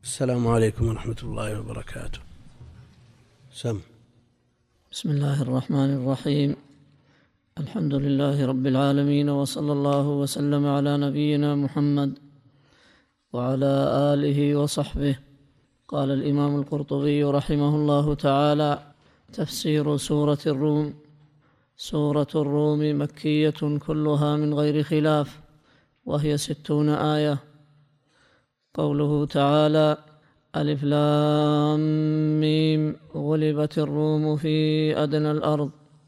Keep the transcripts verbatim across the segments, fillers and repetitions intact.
السلام عليكم ورحمة الله وبركاته. سم. بسم الله الرحمن الرحيم. الحمد لله رب العالمين، وصلى الله وسلم على نبينا محمد وعلى آله وصحبه. قال الإمام القرطبي رحمه الله تعالى: تفسير سورة الروم. سورة الروم مكية كلها من غير خلاف، وهي ستون آية. قوله تعالى: ألف لام ميم غلبت الروم في أدنى الأرض.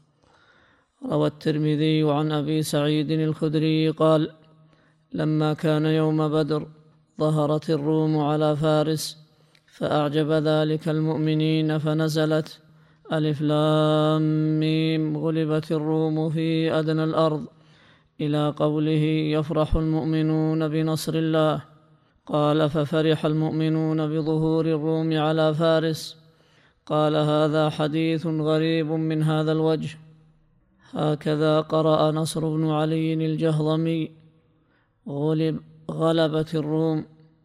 روى الترمذي عن أبي سعيد الخدري قال: لما كان يوم بدر ظهرت الروم على فارس، فأعجب ذلك المؤمنين، فنزلت: ألف لام ميم غلبت الروم في أدنى الأرض، إلى قوله: يفرح المؤمنون بنصر الله. قال: ففرح المؤمنون بظهور الروم على فارس. قال: هذا حديث غريب من هذا الوجه. هكذا قرأ نصر بن علي الجهضمي: غلب غلبت الروم.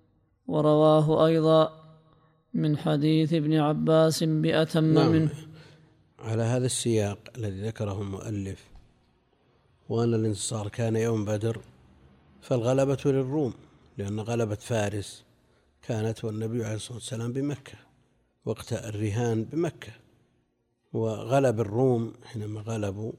ورواه أيضا من حديث ابن عباس بأتم نعم. منه. على هذا السياق الذي ذكره المؤلف، وأن الانتصار كان يوم بدر، فالغلبة للروم، لأن غلبة فارس كانت والنبي عليه الصلاة والسلام بمكة، وقت الرهان بمكة، وغلب الروم حينما غلبوا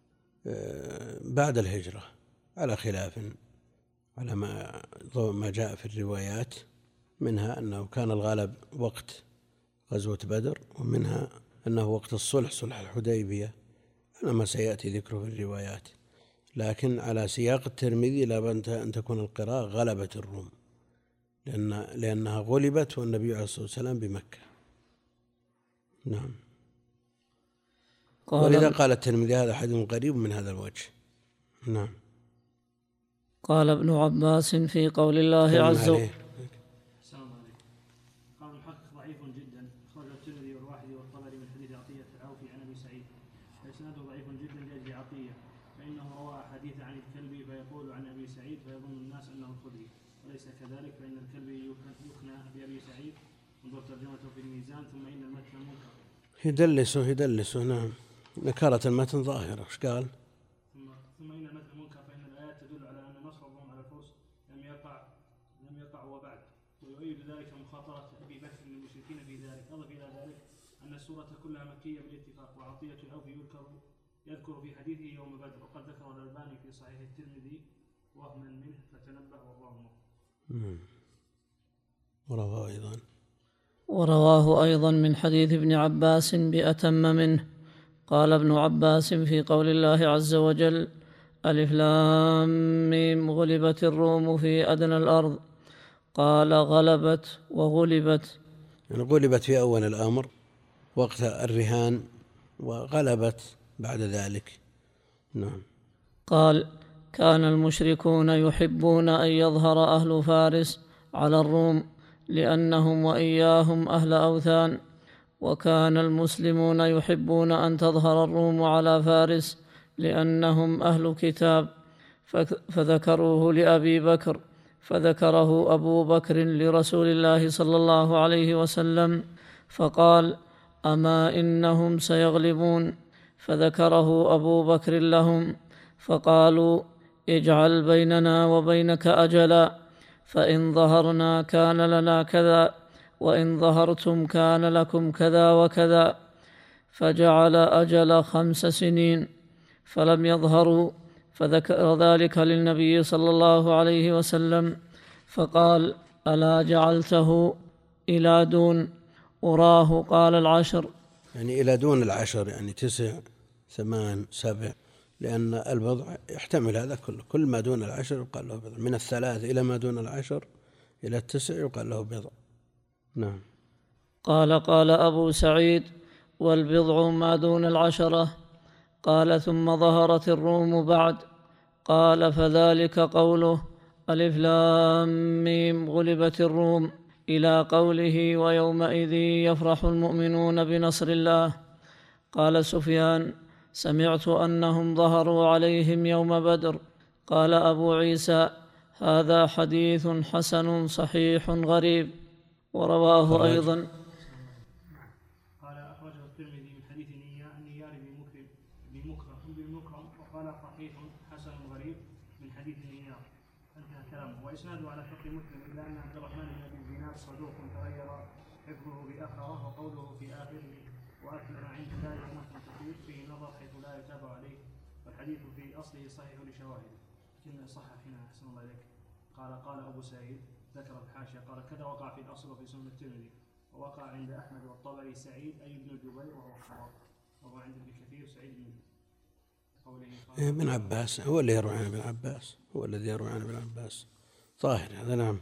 بعد الهجرة، على خلاف على ما جاء في الروايات، منها أنه كان الغلب وقت غزوة بدر، ومنها أنه وقت الصلح، صلح الحديبية، على ما سيأتي ذكره في الروايات. لكن على سياق الترمذي لابد أن تكون القراءة غلبت الروم، لأن لأنها غلبت والنبي عليه الصلاة والسلام بمكة. نعم. ولذا قال الترمذي: هذا حديث قريب من هذا الوجه. نعم. قال ابن عباس في قول الله عز وجل: السلام عليكم. قال المحقق: ضعيف جدا. أخرج الترمذي والواحدي والطبري من حديث عطية العوفي عن أبي سعيد، فإسناده ضعيف جدا لأجل عطية، فإنه روى أحاديث عن الكلبي فيقول عن أبي سعيد فيظن الناس أنه الخدري، وليس كذلك، فإن الكلبي يكنى بأبي سعيد، انظر ترجمته في الميزان. ثم إن المتن منكر. يدلسه يدلسه نعم، نكرة المتن ظاهرة. ايش قال؟ ثم ثم إن المتن منكر، فإن الآيات تدل على أن نصر الروم على الفرس لم يقع لم يقع وبعد، ويؤيد ذلك مخاطرة أبي بكر للمشركين في ذلك. أضف إلى ذلك أن السورة كلها مكية بالاتفاق. وعطية العوفي يذكر يذكر في حديثه يوم بدر، وقد ذكر الألباني في صحيح الترمذي وهما منه، فتنبه والله موفق. ورواه أيضا ورواه أيضا من حديث ابن عباس بأتم منه. قال ابن عباس في قول الله عز وجل: ألف لام ميم غلبت الروم في أدنى الأرض. قال: غلبت وغلبت، يعني غلبت في أول الأمر وقت الرهان، وغلبت بعد ذلك. نعم. قال: كان المشركون يحبون أن يظهر أهل فارس على الروم، لأنهم وإياهم أهل أوثان، وكان المسلمون يحبون أن تظهر الروم على فارس، لأنهم أهل كتاب، فذكروه لأبي بكر، فذكره أبو بكر لرسول الله صلى الله عليه وسلم، فقال: أما إنهم سيغلبون، فذكره أبو بكر لهم، فقالوا: اجعل بيننا وبينك أجلا، فإن ظهرنا كان لنا كذا، وإن ظهرتم كان لكم كذا وكذا. فجعل أجل خمس سنين، فلم يظهروا، فذكر ذلك للنبي صلى الله عليه وسلم، فقال: ألا جعلته إلى دون؟ أراه قال العشر. يعني إلى دون العشر، يعني تسع ثمان سبع، لأن البضع يحتمل هذا كله. كل ما دون العشر يقال له بضع، من الثلاث إلى ما دون العشر إلى التسع يقال له بضع. نعم. قال قال أبو سعيد: والبضع ما دون العشرة. قال: ثم ظهرت الروم بعد. قال: فذلك قوله: ألف لام ميم غلبت الروم، إلى قوله: ويومئذ يفرح المؤمنون بنصر الله. قال سفيان: سمعت أنهم ظهروا عليهم يوم بدر. قال أبو عيسى: هذا حديث حسن صحيح غريب. ورواه أيضا. قال أخرجه الترمذي من حديث نيار بن مكرم بمكرم وقال صحيح حسن غريب من حديث نيار. انتهى كلامه. وإسناده على شرط مسلم إلا أن عبد الرحمن بن أبي الزناد صدوق تغير حفظه بآخره وقوله في آخره وأكثر عند ذلك نص كثير فيه نظر حيث لا يتابع عليه، والحديث في أصله صحيح لشواهده. لكن صح هنا أحسن الله إليك. قال قال أبو سعيد ذكر الحاشية قال كذا وقع في الأصل وفي سنن الترمذي، ووقع عند أحمد والطبري سعيد أي بن جبير وهو خبر، وهو عند ابن كثير سعيد بن قوله ابن عباس هو اللي يروي عن ابن عباس هو الذي يروي عن ابن عباس ظاهر هذا. نعم.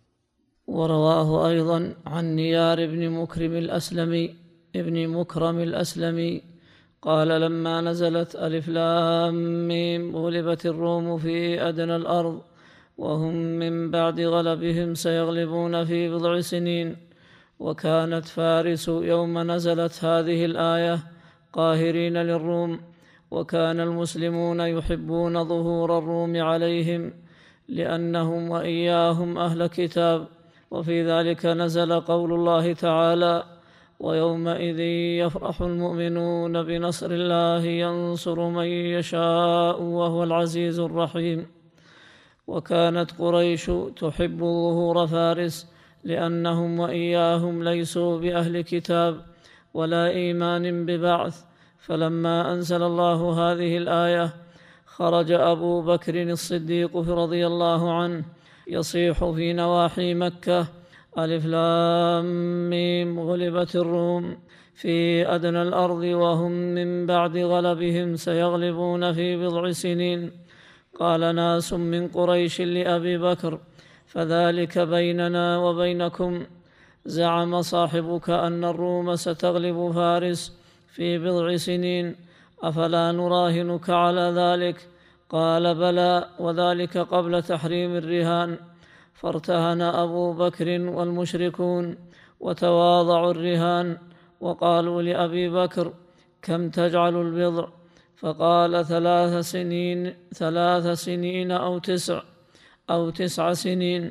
ورواه أيضا عن نيار بن مكرم الأسلمي ابن مكرم الأسلمي قال لما نزلت ألف لام ميم غلبت الروم في أدنى الأرض وهم من بعد غلبهم سيغلبون في بضع سنين، وكانت فارس يوم نزلت هذه الآية قاهرين للروم، وكان المسلمون يحبون ظهور الروم عليهم لأنهم وإياهم أهل كتاب. وفي ذلك نزل قول الله تعالى ويومئذ يفرح المؤمنون بنصر الله ينصر من يشاء وهو العزيز الرحيم. وكانت قريش تحب ظهور فارس لأنهم وإياهم ليسوا بأهل كتاب ولا إيمان ببعث، فلما أنزل الله هذه الآية خرج أبو بكر الصديق رضي الله عنه يصيح في نواحي مكة ألف لام ميم غلبت الروم في أدنى الأرض وهم من بعد غلبهم سيغلبون في بضع سنين. قال ناس من قريش لأبي بكر فذلك بيننا وبينكم، زعم صاحبك أن الروم ستغلب فارس في بضع سنين، أفلا نراهنك على ذلك؟ قال بلى، وذلك قبل تحريم الرهان. فارتهن أبو بكر والمشركون وتواضعوا الرهان وقالوا لأبي بكر كم تجعل البضع؟ فقال ثلاث سنين ثلاث سنين أو تسع أو تسع سنين،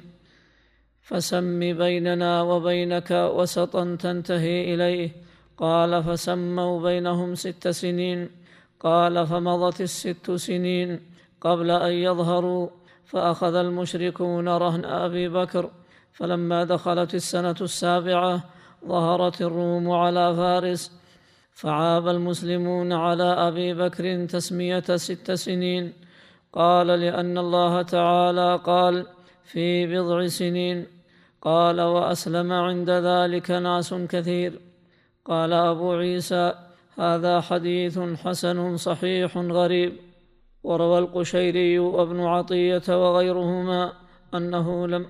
فسم بيننا وبينك وسطا تنتهي إليه. قال فسموا بينهم ست سنين. قال فمضت الست سنين قبل أن يظهروا، فأخذ المشركون رهن أبي بكر، فلما دخلت السنة السابعة ظهرت الروم على فارس، فعاب المسلمون على أبي بكر تسمية ست سنين. قال لأن الله تعالى قال في بضع سنين. قال وأسلم عند ذلك ناس كثير. قال أبو عيسى هذا حديث حسن صحيح غريب. وروى القشيري وابن عطية وغيرهما أنه, لم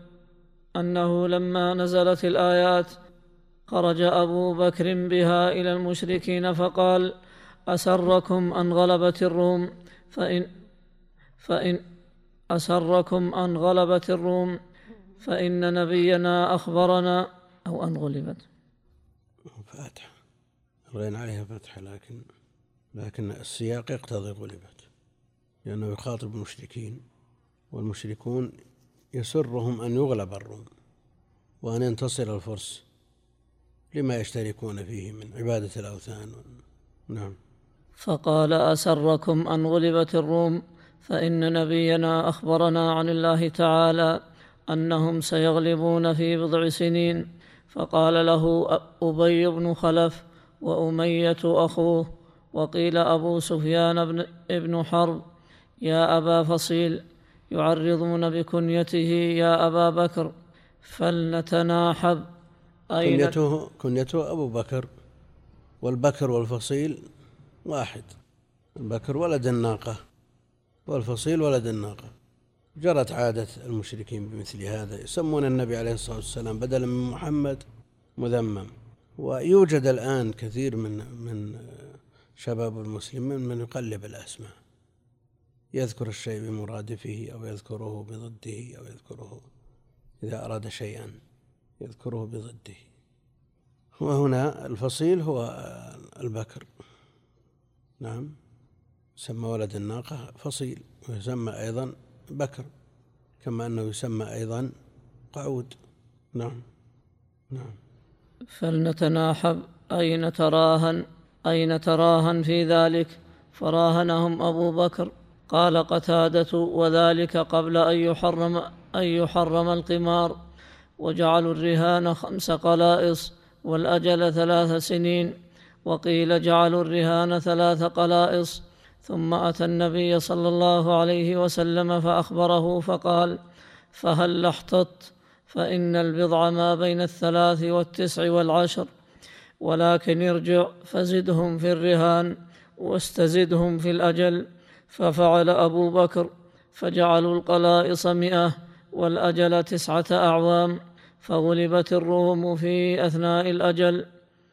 أنه لما نزلت الآيات خرج أبو بكر بها إلى المشركين فقال أسركم أن غلبت الروم فإن, فإن أسركم أن غلبت الروم فإن نبينا أخبرنا أو أن غلبت فاتحة رأينا عليها فتحة، لكن لكن السياق يقتضي غلبت، لأنه يخاطب المشركين، والمشركون يسرهم أن يغلب الروم وأن ينتصر الفرس لما يشتركون فيه من عبادة الأوثان. نعم. فقال أسركم أن غلبت الروم فإن نبينا أخبرنا عن الله تعالى أنهم سيغلبون في بضع سنين. فقال له أبي بن خلف وأمية أخوه وقيل أبو سفيان بن حرب يا أبا فصيل، يعرضون بكنيته يا أبا بكر فلنتناحب. كنيته, كنيته أبو بكر، والبكر والفصيل واحد، البكر ولد الناقة والفصيل ولد الناقة. جرت عادة المشركين بمثل هذا، يسمون النبي عليه الصلاة والسلام بدلا من محمد مذمم. ويوجد الآن كثير من من شباب المسلمين من يقلب الأسماء، يذكر الشيء بمرادفه أو يذكره بضده أو يذكره إذا أراد شيئا يذكره بضده. وهنا الفصيل هو البكر، نعم، يسمى ولد الناقة فصيل، ويسمى أيضا بكر، كما أنه يسمى أيضا قعود. نعم. نعم. فلنتناحب أين تراهن أين تراهن في ذلك؟ فراهنهم أبو بكر. قال قتادة: وذلك قبل أن يحرم, أن يحرم القمار. وجعلوا الرهان خمس قلائص والأجل ثلاث سنين. وقيل جعلوا الرهان ثلاث قلائص. ثم أتى النبي صلى الله عليه وسلم فأخبره فقال: فهل احتط؟ فإن البضع ما بين الثلاث والتسع والعشر، ولكن ارجع فزدهم في الرهان واستزدهم في الأجل. ففعل أبو بكر، فجعلوا القلائص مئة والأجل تسعة أعوام. فغلبت الروم في أثناء الأجل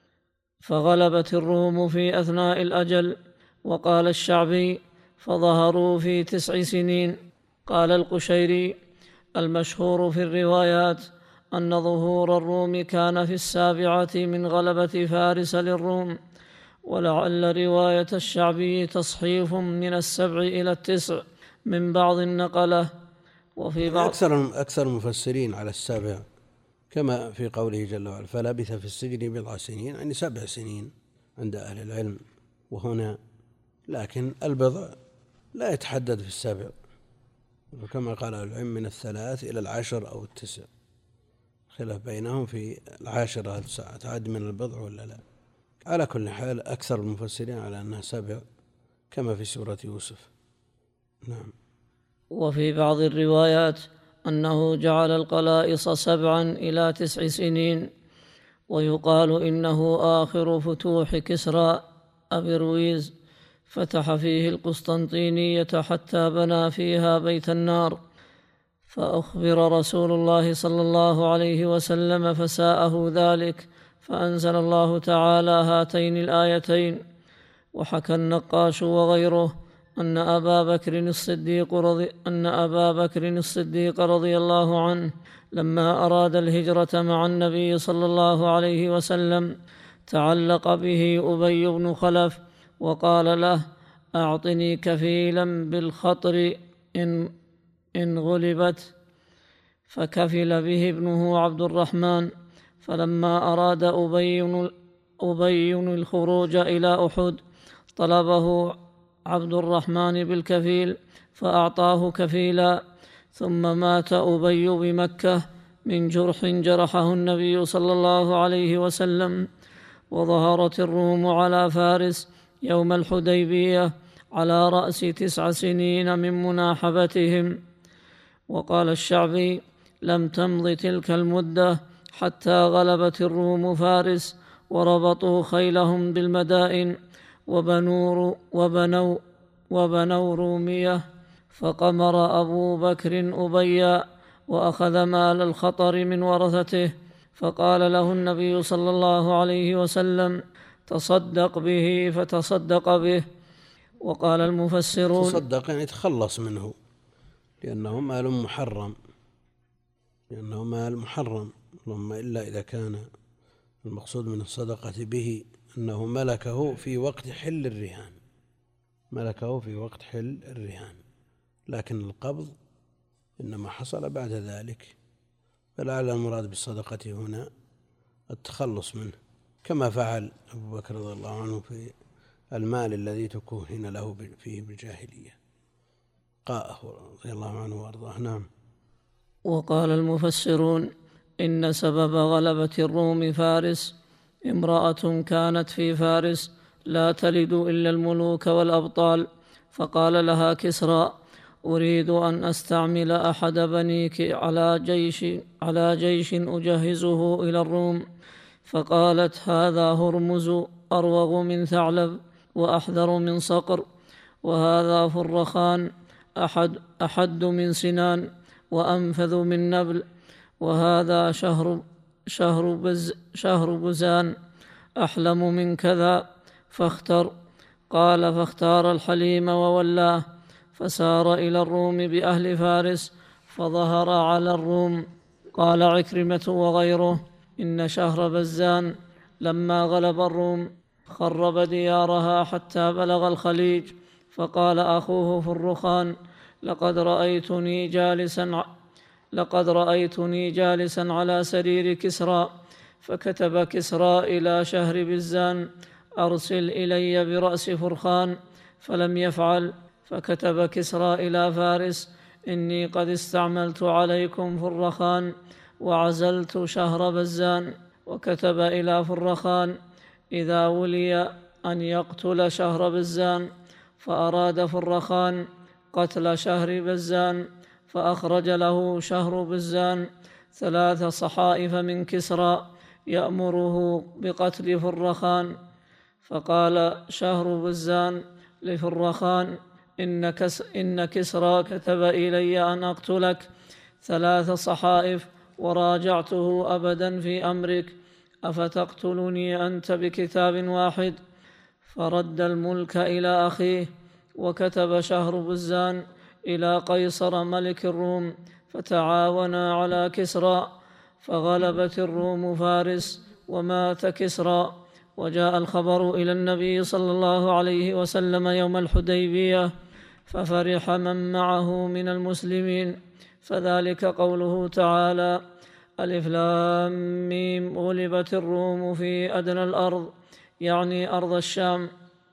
فغلبت الروم في أثناء الأجل. وقال الشعبي: فظهروا في تسع سنين. قال القشيري: المشهور في الروايات أن ظهور الروم كان في السابعة من غلبة فارس للروم، ولعل رواية الشعبي تصحيف من السبع إلى التسع من بعض النقلة. وفي بعض أكثر أكثر المفسرين على السابع، كما في قوله جل وعلا: فلبث في السجن بضع سنين، يعني سبع سنين عند أهل العلم. وهنا لكن البضع لا يتحدد في السابع، وكما قال العلم من الثلاث إلى العشر أو التسع، خلاف بينهم في العاشرة هل تعد من البضع ولا لا. على كل حال أكثر المفسرين على أنها سبع كما في سورة يوسف. نعم. وفي بعض الروايات أنه جعل القلائص سبعا إلى تسع سنين. ويقال إنه آخر فتوح كسرى أبرويز، فتح فيه القسطنطينية حتى بنى فيها بيت النار. فأخبر رسول الله صلى الله عليه وسلم فساءه ذلك، فأنزل الله تعالى هاتين الآيتين. وحكى النقاش وغيره أن أبا بكر الصديق رضي أن أبا بكر الصديق رضي الله عنه لما أراد الهجرة مع النبي صلى الله عليه وسلم تعلق به أبي بن خلف وقال له: أعطني كفيلا بالخطر إن, إن غلبت. فكفل به ابنه عبد الرحمن. فلما أراد أبي أبي الخروج إلى أحد طلبه عبد الرحمن بالكفيل فأعطاه كفيلا. ثم مات أبي بمكة من جرح جرحه النبي صلى الله عليه وسلم. وظهرت الروم على فارس يوم الحديبية على رأس تسع سنين من مناحبتهم. وقال الشعبي: لم تمض تلك المدة حتى غلبت الروم فارس وربطوا خيلهم بالمدائن وبنوا وبنوا وبنوا رومية. فقمر أبو بكر أبيا وأخذ مال الخطر من ورثته. فقال له النبي صلى الله عليه وسلم: تصدق به. فتصدق به. وقال المفسرون: تصدق يعني تخلص منه، لأنه مال محرم، لأنه مال محرم، اللهم إلا إذا كان المقصود من الصدقة به أنه ملكه في وقت حل الرهان، ملكه في وقت حل الرهان، لكن القبض إنما حصل بعد ذلك. فلعل المراد بالصدقة هنا التخلص منه، كما فعل أبو بكر رضي الله عنه في المال الذي تكهن له فيه بالجاهلية، قاءه رضي الله عنه وأرضاه. نعم. وقال المفسرون: إن سبب غلبة الروم فارس امرأة كانت في فارس لا تلد إلا الملوك والأبطال، فقال لها كسرى: أريد أن أستعمل أحد بنيك على جيش على جيش أجهزه إلى الروم. فقالت: هذا هرمز أروغ من ثعلب وأحذر من صقر، وهذا فرخان أحد, أحد من سنان وأنفذ من نبل، وهذا شهر, شهر, بز شهر بزان أحلم من كذا، فاختر. قال: فاختار الحليم وولاه، فسار إلى الروم بأهل فارس فظهر على الروم. قال عكرمة وغيره: إن شهر بزان لما غلب الروم خرب ديارها حتى بلغ الخليج. فقال أخوه فرخان: لقد رأيتني جالسا لقد رأيتني جالسا على سرير كسرى فكتب كسرى إلى شهر بزان: أرسل إلي برأس فرخان، فلم يفعل. فكتب كسرى إلى فارس: إني قد استعملت عليكم فرخان وعزلت شهر بزان. وكتب إلى فرخان: إذا ولي أن يقتل شهر بزان. فأراد فرخان قتل شهر بزان، فأخرج له شهر بزان ثلاث صحائف من كسرى يأمره بقتل فرخان. فقال شهر بزان لفرخان: إن, كس إن كسرى كتب إلي أن أقتلك ثلاث صحائف، وراجعته أبدا في أمرك، أفتقتلني أنت بكتاب واحد؟ فرد الملك إلى أخيه. وكتب شهر بزان إلى قيصر ملك الروم، فتعاونا على كسرى، فغلبت الروم فارس ومات كسرى. وجاء الخبر إلى النبي صلى الله عليه وسلم يوم الحديبية، ففرح من معه من المسلمين، فذلك قوله تعالى: ألف لام ميم غلبت الروم في أدنى الأرض، يعني أرض الشام.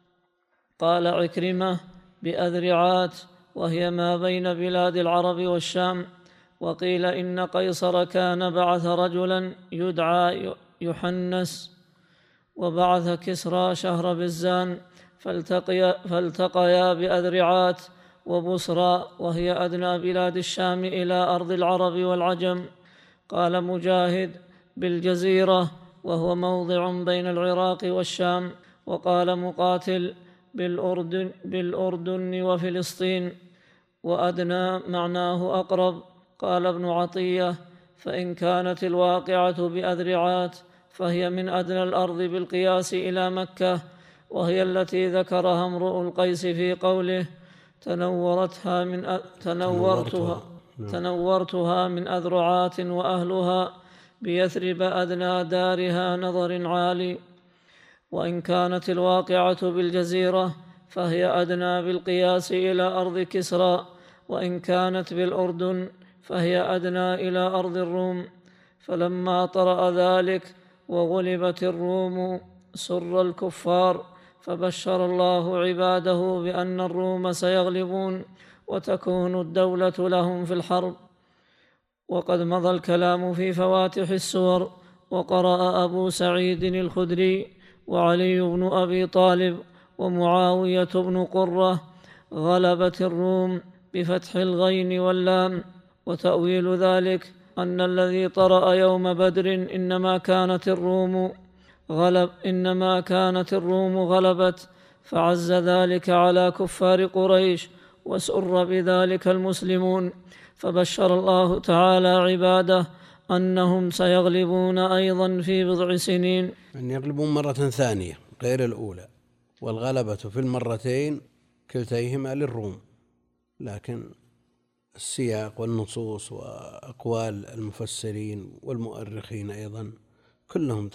قال عكرمة: بأذرعات، وهي ما بين بلاد العرب والشام. وقيل إن قيصر كان بعث رجلا يدعى يحنس، وبعث كسرى شهر بزان، فالتقيا, فالتقيا بأذرعات وبصرى، وهي أدنى بلاد الشام، إلى أرض العرب والعجم. قال مجاهد: بالجزيرة، وهو موضع بين العراق والشام. وقال مقاتل: بالأردن, بالأردن وفلسطين، وأدنى معناه أقرب. قال ابن عطية: فإن كانت الواقعة بأذرعات فهي من أدنى الأرض بالقياس إلى مكة، وهي التي ذكرها امرؤ القيس في قوله: تنورتها من أ... تنورتها تنورتها من أذرعات وأهلها بيثرب أدنى دارها نظر عالي. وإن كانت الواقعة بالجزيرة فهي أدنى بالقياس إلى أرض كسرى، وإن كانت بالأردن فهي أدنى إلى أرض الروم. فلما طرأ ذلك وغلبت الروم سر الكفار، فبشر الله عباده بأن الروم سيغلبون وتكون الدولة لهم في الحرب. وقد مضى الكلام في فواتح السور. وقرأ أبو سعيد الخدري وعلي بن أبي طالب ومعاوية بن قرة: غلبت الروم بفتح الغين واللام. وتأويل ذلك أن الذي طرأ يوم بدر إنما كانت الروم غلب إنما كانت الروم غلبت، فعز ذلك على كفار قريش، وسر بذلك المسلمون، فبشر الله تعالى عباده أنهم سيغلبون أيضا في بضع سنين، أن يغلبون مرة ثانية غير الأولى. والغلبة في المرتين كلتيهما للروم، لكن السياق والنصوص وأقوال المفسرين والمؤرخين أيضا كلهم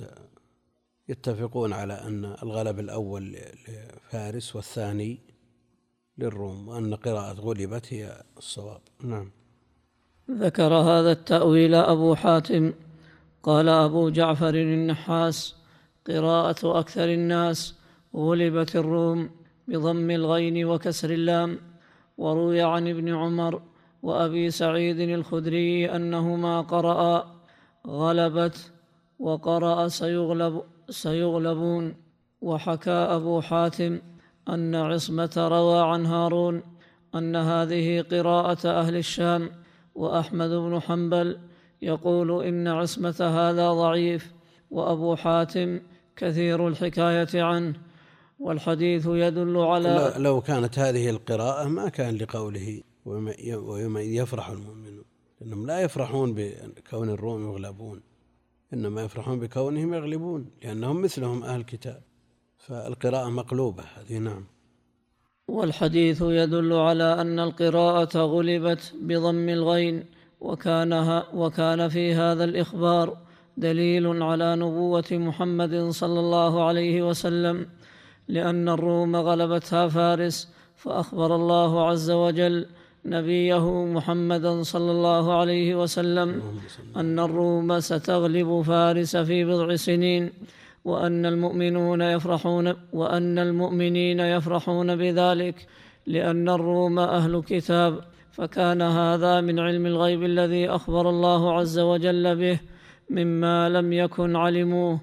يتفقون على أن الغلب الأول لفارس والثاني للروم، وأن قراءة غلبت هي الصواب. نعم. ذكر هذا التأويل أبو حاتم. قال أبو جعفر النحاس: قراءة أكثر الناس غلبت الروم بضم الغين وكسر اللام. وروي عن ابن عمر وأبي سعيد الخدري أنهما قرأ غلبت وقرأ سيغلب سيغلبون. وحكى أبو حاتم أن عصمة روى عن هارون أن هذه قراءة أهل الشام. وأحمد بن حنبل يقول إن عصمة هذا ضعيف، وأبو حاتم كثير الحكاية عنه، والحديث يدل على لو كانت هذه القراءة ما كان لقوله ويوم يفرح المؤمنون، إنهم لا يفرحون بكون الروم يغلبون، إنما يفرحون بكونهم يغلبون، لأنهم مثلهم أهل الكتاب، فالقراءة مقلوبة هذه. نعم. والحديث يدل على أن القراءة غلبت بضم الغين، وكان, وكان في هذا الإخبار دليل على نبوة محمد صلى الله عليه وسلم، لأن الروم غلبتها فارس، فأخبر الله عز وجل نبيه محمدا صلى الله عليه وسلم أن الروم ستغلب فارس في بضع سنين، وأن المؤمنون يفرحون وأن المؤمنين يفرحون بذلك، لأن الروم أهل كتاب، فكان هذا من علم الغيب الذي أخبر الله عز وجل به مما لم يكن علموه.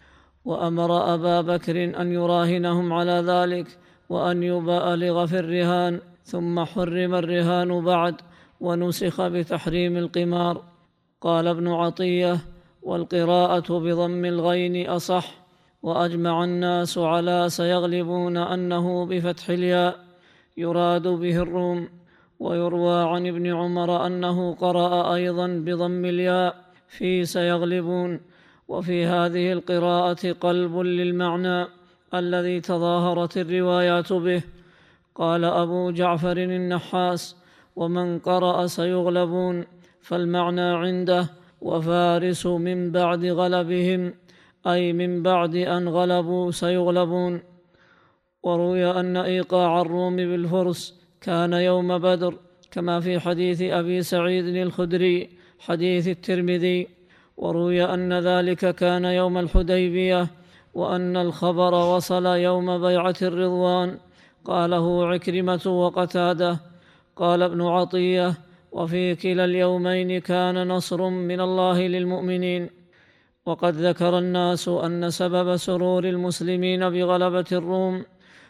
وأمر أبا بكر أن يراهنهم على ذلك، وأن يبالغ في الرهان، ثم حرم الرهان بعد، ونسخ بتحريم القمار. قال ابن عطية: والقراءة بضم الغين أصح، وأجمع الناس على سيغلبون أنه بفتح الياء يراد به الروم. ويروى عن ابن عمر أنه قرأ أيضا بضم الياء في سيغلبون. وفي هذه القراءة قلب للمعنى الذي تظاهرت الروايات به. قال أبو جعفر النحاس: ومن قرأ سيغلبون فالمعنى عنده وفارس من بعد غلبهم، أي من بعد أن غلبوا سيغلبون. وروي أن إيقاع الروم بالفرس كان يوم بدر، كما في حديث أبي سعيد الخدري حديث الترمذي. وروي أن ذلك كان يوم الحديبية، وأن الخبر وصل يوم بيعة الرضوان. قاله عكرمة وقتادة. قال ابن عطية: وفي كلا اليومين كان نصر من الله للمؤمنين. وقد ذكر الناس أن سبب سرور المسلمين بغلبة الروم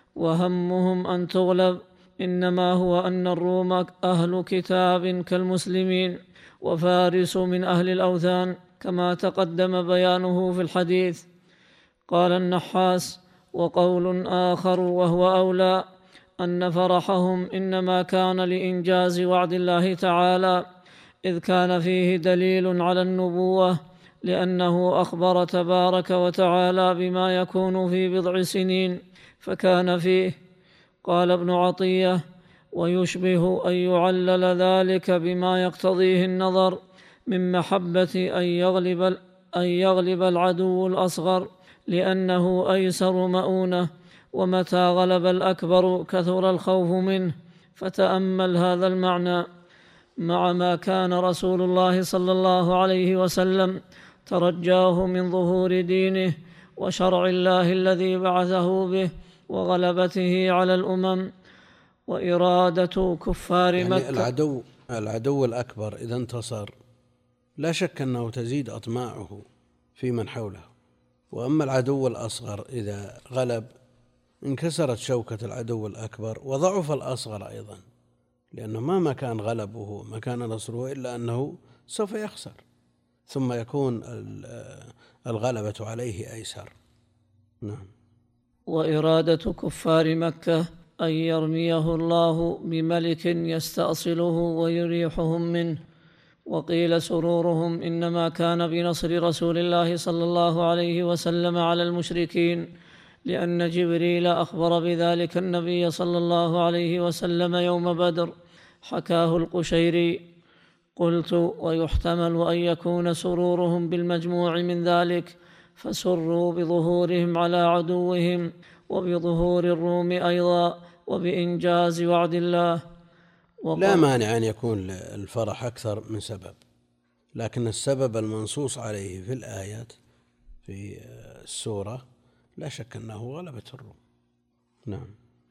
وهمهم أن تغلب إنما هو أن الروم أهل كتاب كالمسلمين، وفارس من أهل الأوثان، كما تقدم بيانه في الحديث. قال النحاس: وقول آخر وهو أولى أن فرحهم إنما كان لإنجاز وعد الله تعالى، إذ كان فيه دليل على النبوة، لأنه أخبر تبارك وتعالى بما يكون في بضع سنين فكان فيه. قال ابن عطية: ويشبه أن يعلل ذلك بما يقتضيه النظر من محبة أن يغلب, أن يغلب العدو الأصغر، لأنه أيسر مؤونة، ومتى غلب الأكبر كثر الخوف منه. فتأمل هذا المعنى مع ما كان رسول الله صلى الله عليه وسلم ترجاه من ظهور دينه وشرع الله الذي بعثه به وغلبته على الأمم، وإرادة كفار يعني مكة. العدو العدو الأكبر إذا انتصر لا شك أنه تزيد أطماعه في من حوله، وأما العدو الأصغر إذا غلب انكسرت شوكة العدو الأكبر وضعف الأصغر أيضا، لأنه مهما كان غلبه ما كان نصره إلا أنه سوف يخسر، ثم يكون الغلبة عليه أيسر. نعم. وإرادة كفار مكة أن يرميه الله بملك يستأصله ويريحهم منه. وقيل سرورهم إنما كان بنصر رسول الله صلى الله عليه وسلم على المشركين، لأن جبريل أخبر بذلك النبي صلى الله عليه وسلم يوم بدر، حكاه القشيري. قلت: ويحتمل أن يكون سرورهم بالمجموع من ذلك، فسروا بظهورهم على عدوهم وبظهور الروم أيضا وبإنجاز وعد الله. لا مانع أن يكون الفرح أكثر من سبب، لكن السبب المنصوص عليه في الآيات في السورة لا شك أنه غلبة الروم. نعم.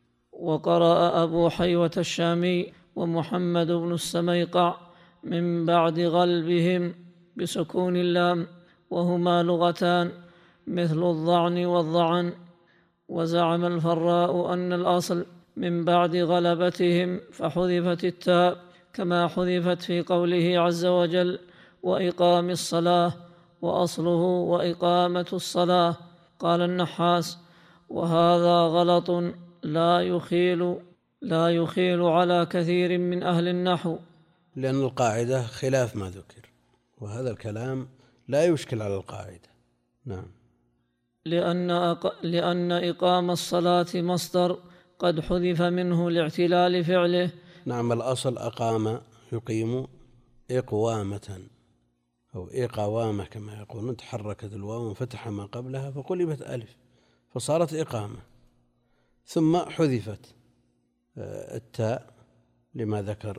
وقرأ أبو حيوة الشامي ومحمد بن السميقع من بعد غلبهم بسكون اللام، وهما لغتان مثل الضعن والضعن. وزعم الفراء أن الأصل من بعد غلبتهم فحذفت التاء، كما حذفت في قوله عز وجل: وإقام الصلاة، وأصله وإقامة الصلاة. قال النحاس: وهذا غلط لا يخيل لا يخيل على كثير من أهل النحو، لأن القاعدة خلاف ما ذكر، وهذا الكلام لا يشكل على القاعدة. نعم. لأن, أق... لأن إقام الصلاة مصدر قد حذف منه لاعتلال فعله. نعم، الأصل أقام يقيم إقوامة أو إقوامة كما يقولون، تحركت الواو وفتح ما قبلها فقلبت ألف فصارت إقامة، ثم حذفت التاء لما ذكر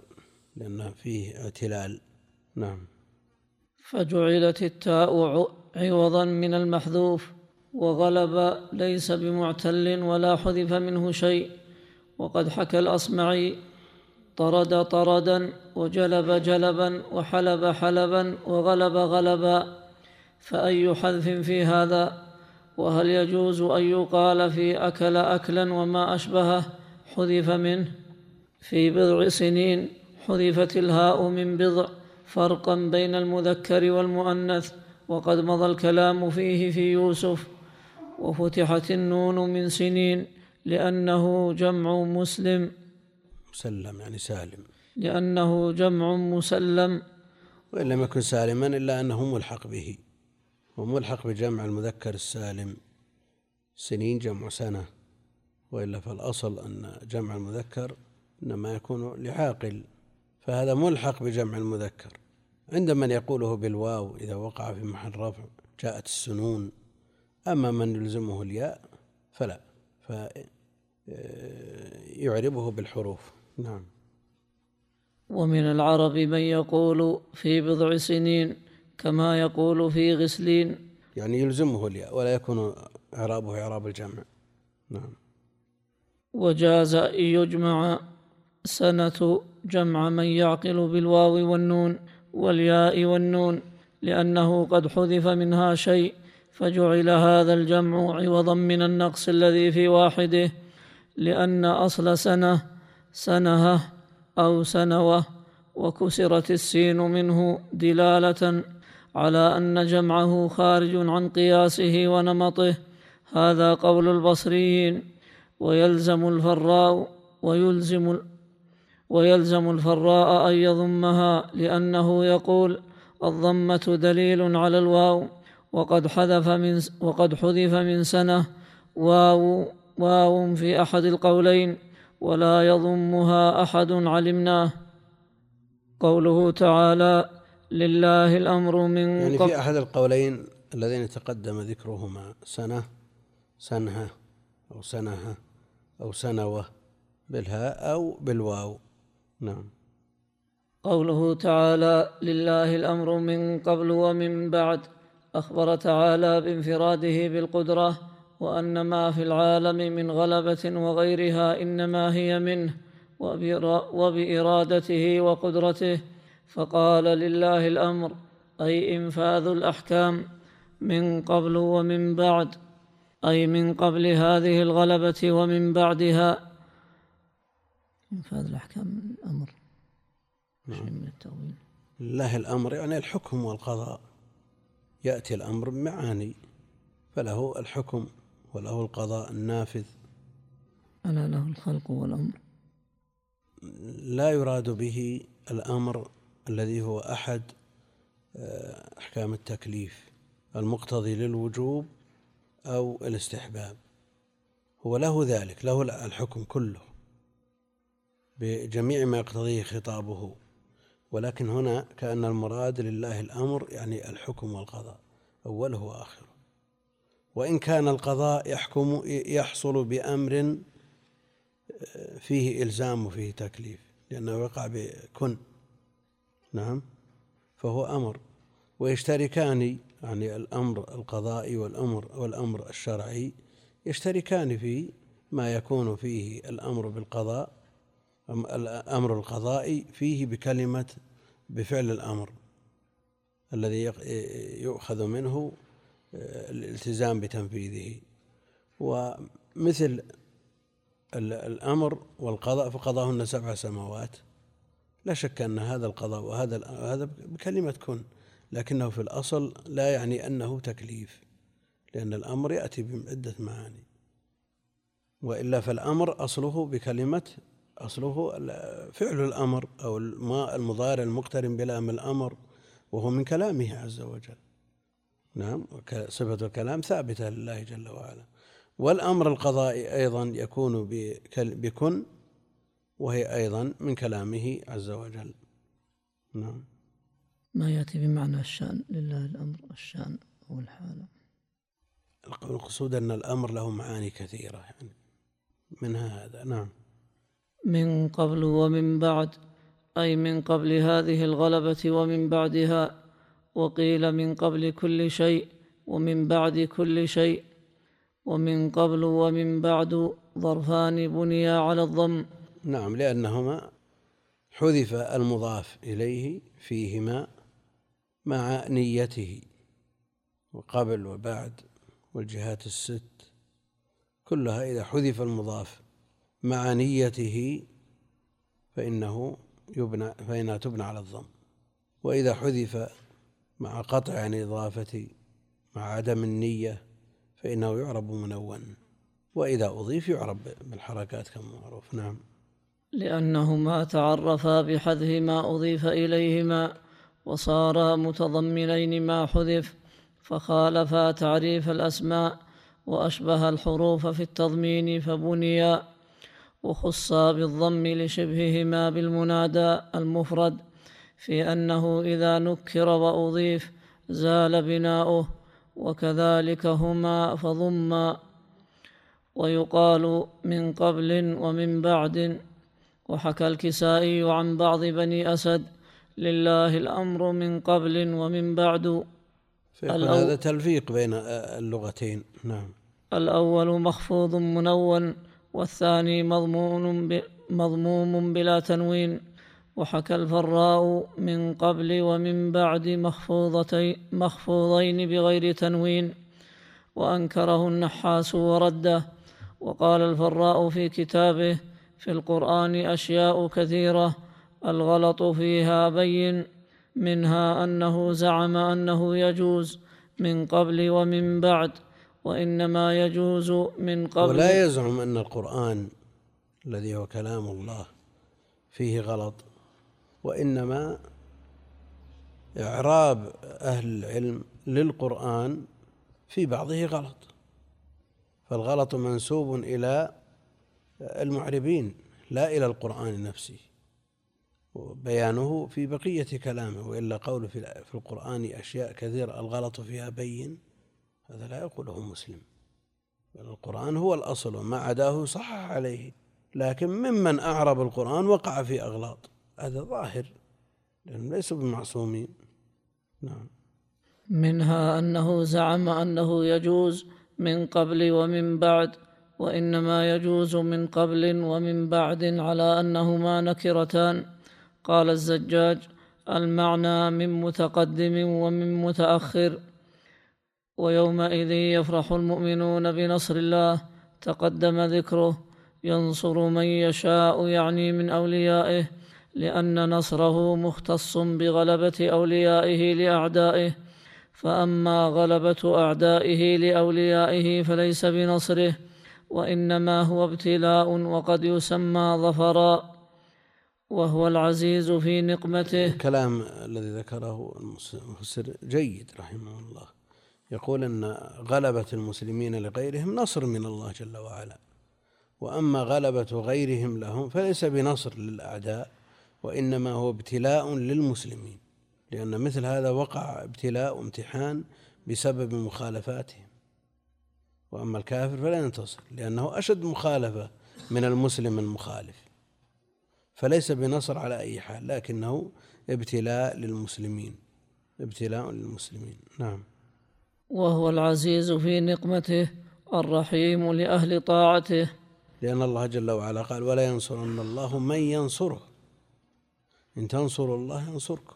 لأن فيه اعتلال. نعم. فجعلت التاء عوضا من المحذوف، وغلب ليس بمعتل ولا حذف منه شيء. وقد حكى الأصمعي: طرد طردا، وجلب جلبا، وحلب حلبا، وغلب غلبا. فأي حذف في هذا؟ وهل يجوز أن يقال في أكل أكلا وما أشبهه حذف منه؟ في بضع سنين حذفت الهاء من بضع فرقا بين المذكر والمؤنث، وقد مضى الكلام فيه في يوسف. وفتحت النون من سنين لأنه جمع مسلم مسلم يعني سالم، لأنه جمع مسلم، وإن لم يكن سالما إلا أنه ملحق به، وملحق بجمع المذكر السالم. سنين جمع سنة، وإلا فالأصل أن جمع المذكر إنما يكون لعاقل، فهذا ملحق بجمع المذكر. عند من يقوله بالواو إذا وقع في محل رفع جاءت السنون، أما من يلزمه الياء فلا، فيعربه بالحروف. نعم. ومن العرب من يقول في بضع سنين كما يقول في غسلين، يعني يلزمه الياء ولا يكون إعرابه إعراب الجمع. نعم. وجاز أن يجمع سنة جمع من يعقل بالواو والنون والياء والنون، لأنه قد حذف منها شيء، فجعل هذا الجمع عوضا من النقص الذي في واحده، لأن أصل سنة سنهة أو سنوة، وكسرت السين منه دلالة على أن جمعه خارج عن قياسه ونمطه. هذا قول البصريين. ويلزم الفراء ويلزم ويلزم الفراء أن يضمها، لأنه يقول: الضمة دليل على الواو، وقد حذف من وقد حذف من سنة واو واو في أحد القولين، ولا يضمها أحد علمناه. قوله تعالى: لله الأمر من يعني قبل، في أحد القولين الذين تقدم ذكرهما سنة سنها أو سنها أو سنوة بالهاء أو بالواو. نعم. قوله تعالى: لله الأمر من قبل ومن بعد، أخبر تعالى بانفراده بالقدرة، وأن ما في العالم من غلبة وغيرها إنما هي منه وبإرادته وقدرته، فقال: لله الأمر، أي إنفاذ الأحكام، من قبل ومن بعد، أي من قبل هذه الغلبة ومن بعدها. إنفاذ الأحكام الأمر شيء من التأويل. لله الأمر يعني الحكم والقضاء، يأتي الأمر بمعاني، فله الحكم وله القضاء النافذ. ألا له الخلق والأمر. لا يراد به الأمر الذي هو أحد أحكام التكليف المقتضي للوجوب أو الاستحباب، هو له ذلك، له الحكم كله بجميع ما يقتضيه خطابه، ولكن هنا كأن المراد لله الأمر يعني الحكم والقضاء أوله وآخره. وإن كان القضاء يحكم يحصل بأمر فيه إلزام وفيه تكليف، لأنه يقع بكن. نعم. فهو أمر، ويشتركان، يعني الأمر القضائي والأمر والأمر الشرعي يشتركان في ما يكون فيه الأمر بالقضاء، الأمر القضائي فيه بكلمة بفعل الأمر الذي يؤخذ منه الالتزام بتنفيذه. ومثل الأمر والقضاء فقضاهن سبع سماوات، لا شك أن هذا القضاء وهذا هذا بكلمة كن، لكنه في الأصل لا يعني أنه تكليف، لأن الأمر يأتي بعدة معاني، وإلا فالأمر أصله بكلمة أصله فعل الأمر أو المضارع المقترن بلام الأمر، وهو من كلامه عز وجل. نعم. صفة الكلام ثابتة لله جل وعلا. والأمر القضائي أيضا يكون بكن، وهي أيضا من كلامه عز وجل. نعم. ما يأتي بمعنى الشأن، لله الأمر الشأن والحالة. القصود أن الأمر له معاني كثيرة، يعني منها هذا. نعم. من قبل ومن بعد، أي من قبل هذه الغلبة ومن بعدها، وقيل من قبل كل شيء ومن بعد كل شيء، ومن قبل ومن بعد ظرفان بنيا على الضم. نعم، لأنهما حذف المضاف إليه فيهما مع نيته، وقبل وبعد والجهات الست كلها إذا حذف المضاف مع نيته فإنه يبنى فإنها تبنى على الضم، وإذا حذف مع قطع عن إضافة مع عدم النية فإنه يعرب منون، وإذا أضيف يعرب بالحركات كما معروف. نعم، لأنهما تعرفا بحذف ما أضيف إليهما وصارا متضمنين ما حذف، فخالفا تعريف الأسماء وأشبه الحروف في التضمين فبنيا، وخصا بالضم لشبههما بالمنادى المفرد في أنه إذا نكر وأضيف زال بناؤه، وكذلك هما فضما. ويقال من قبل ومن بعد. وحكى الكسائي عن بعض بني أسد: لله الأمر من قبل ومن بعد. هذا تلفيق بين اللغتين. نعم، الأول مخفوض منون، والثاني مضمون مضموم بلا تنوين. وحكى الفراء من قبل ومن بعد مخفوضين بغير تنوين، وأنكره النحاس ورده. وقال الفراء في كتابه: في القرآن أشياء كثيرة الغلط فيها بين، منها أنه زعم أنه يجوز من قبل ومن بعد، وإنما يجوز من قبل. ولا يزعم أن القرآن الذي هو كلام الله فيه غلط، وإنما إعراب أهل العلم للقرآن في بعضه غلط، فالغلط منسوب إلى المعربين لا إلى القرآن نفسه، وبيانه في بقية كلامه. وإلا قول في القرآن أشياء كثيرة الغلط فيها بين، هذا لا يقوله مسلم، بل القرآن هو الأصل وما عداه صح عليه، لكن ممن أعرب القرآن وقع في أغلاط، هذا ظاهر لأنهم ليسوا بمعصومين. نعم، منها أنه زعم أنه يجوز من قبل ومن بعد، وإنما يجوز من قبل ومن بعد على أنهما نكرتان. قال الزجاج: المعنى من متقدم ومن متأخر. ويومئذ يفرح المؤمنون بنصر الله تقدم ذكره، ينصر من يشاء يعني من أوليائه، لأن نصره مختص بغلبة أوليائه لأعدائه، فأما غلبة أعدائه لأوليائه فليس بنصره، وإنما هو ابتلاء، وقد يسمى ظفرا، وهو العزيز في نقمته. الكلام الذي ذكره المفسر جيد رحمه الله، يقول أن غلبة المسلمين لغيرهم نصر من الله جل وعلا، وأما غلبة غيرهم لهم فليس بنصر للأعداء، وإنما هو ابتلاء للمسلمين، لأن مثل هذا وقع ابتلاء وامتحان بسبب مخالفاتهم. وأما الكافر فلا ينتصر لأنه أشد مخالفة من المسلم المخالف، فليس بنصر على أي حال، لكنه ابتلاء للمسلمين ابتلاء للمسلمين. نعم. وهو العزيز في نقمته الرحيم لأهل طاعته، لأن الله جل وعلا قال: ولا ينصرن الله من ينصره، إن تنصروا الله ينصركم.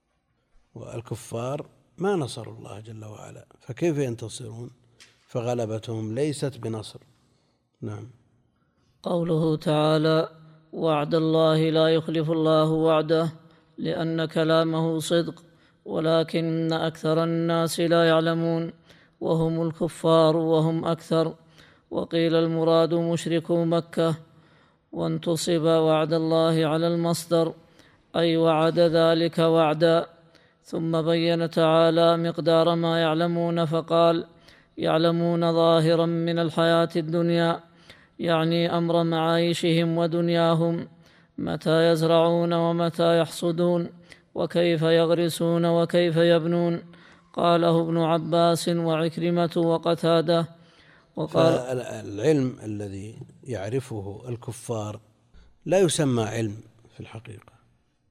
والكفار ما نصروا الله جل وعلا، فكيف ينتصرون؟ فغلبتهم ليست بنصر. نعم. قوله تعالى: وعد الله لا يخلف الله وعده، لأن كلامه صدق، ولكن أكثر الناس لا يعلمون، وهم الكفار وهم أكثر. وقيل المراد مشركو مكة، وانتصب وعد الله على المصدر، أي وعد ذلك وعدا. ثم بين تعالى مقدار ما يعلمون فقال: يعلمون ظاهرا من الحياة الدنيا، يعني أمر معايشهم ودنياهم، متى يزرعون ومتى يحصدون، وكيف يغرسون وكيف يبنون. قاله ابن عباس وعكرمة وقتادة. وقال العلم الذي يعرفه الكفار لا يسمى علم في الحقيقة،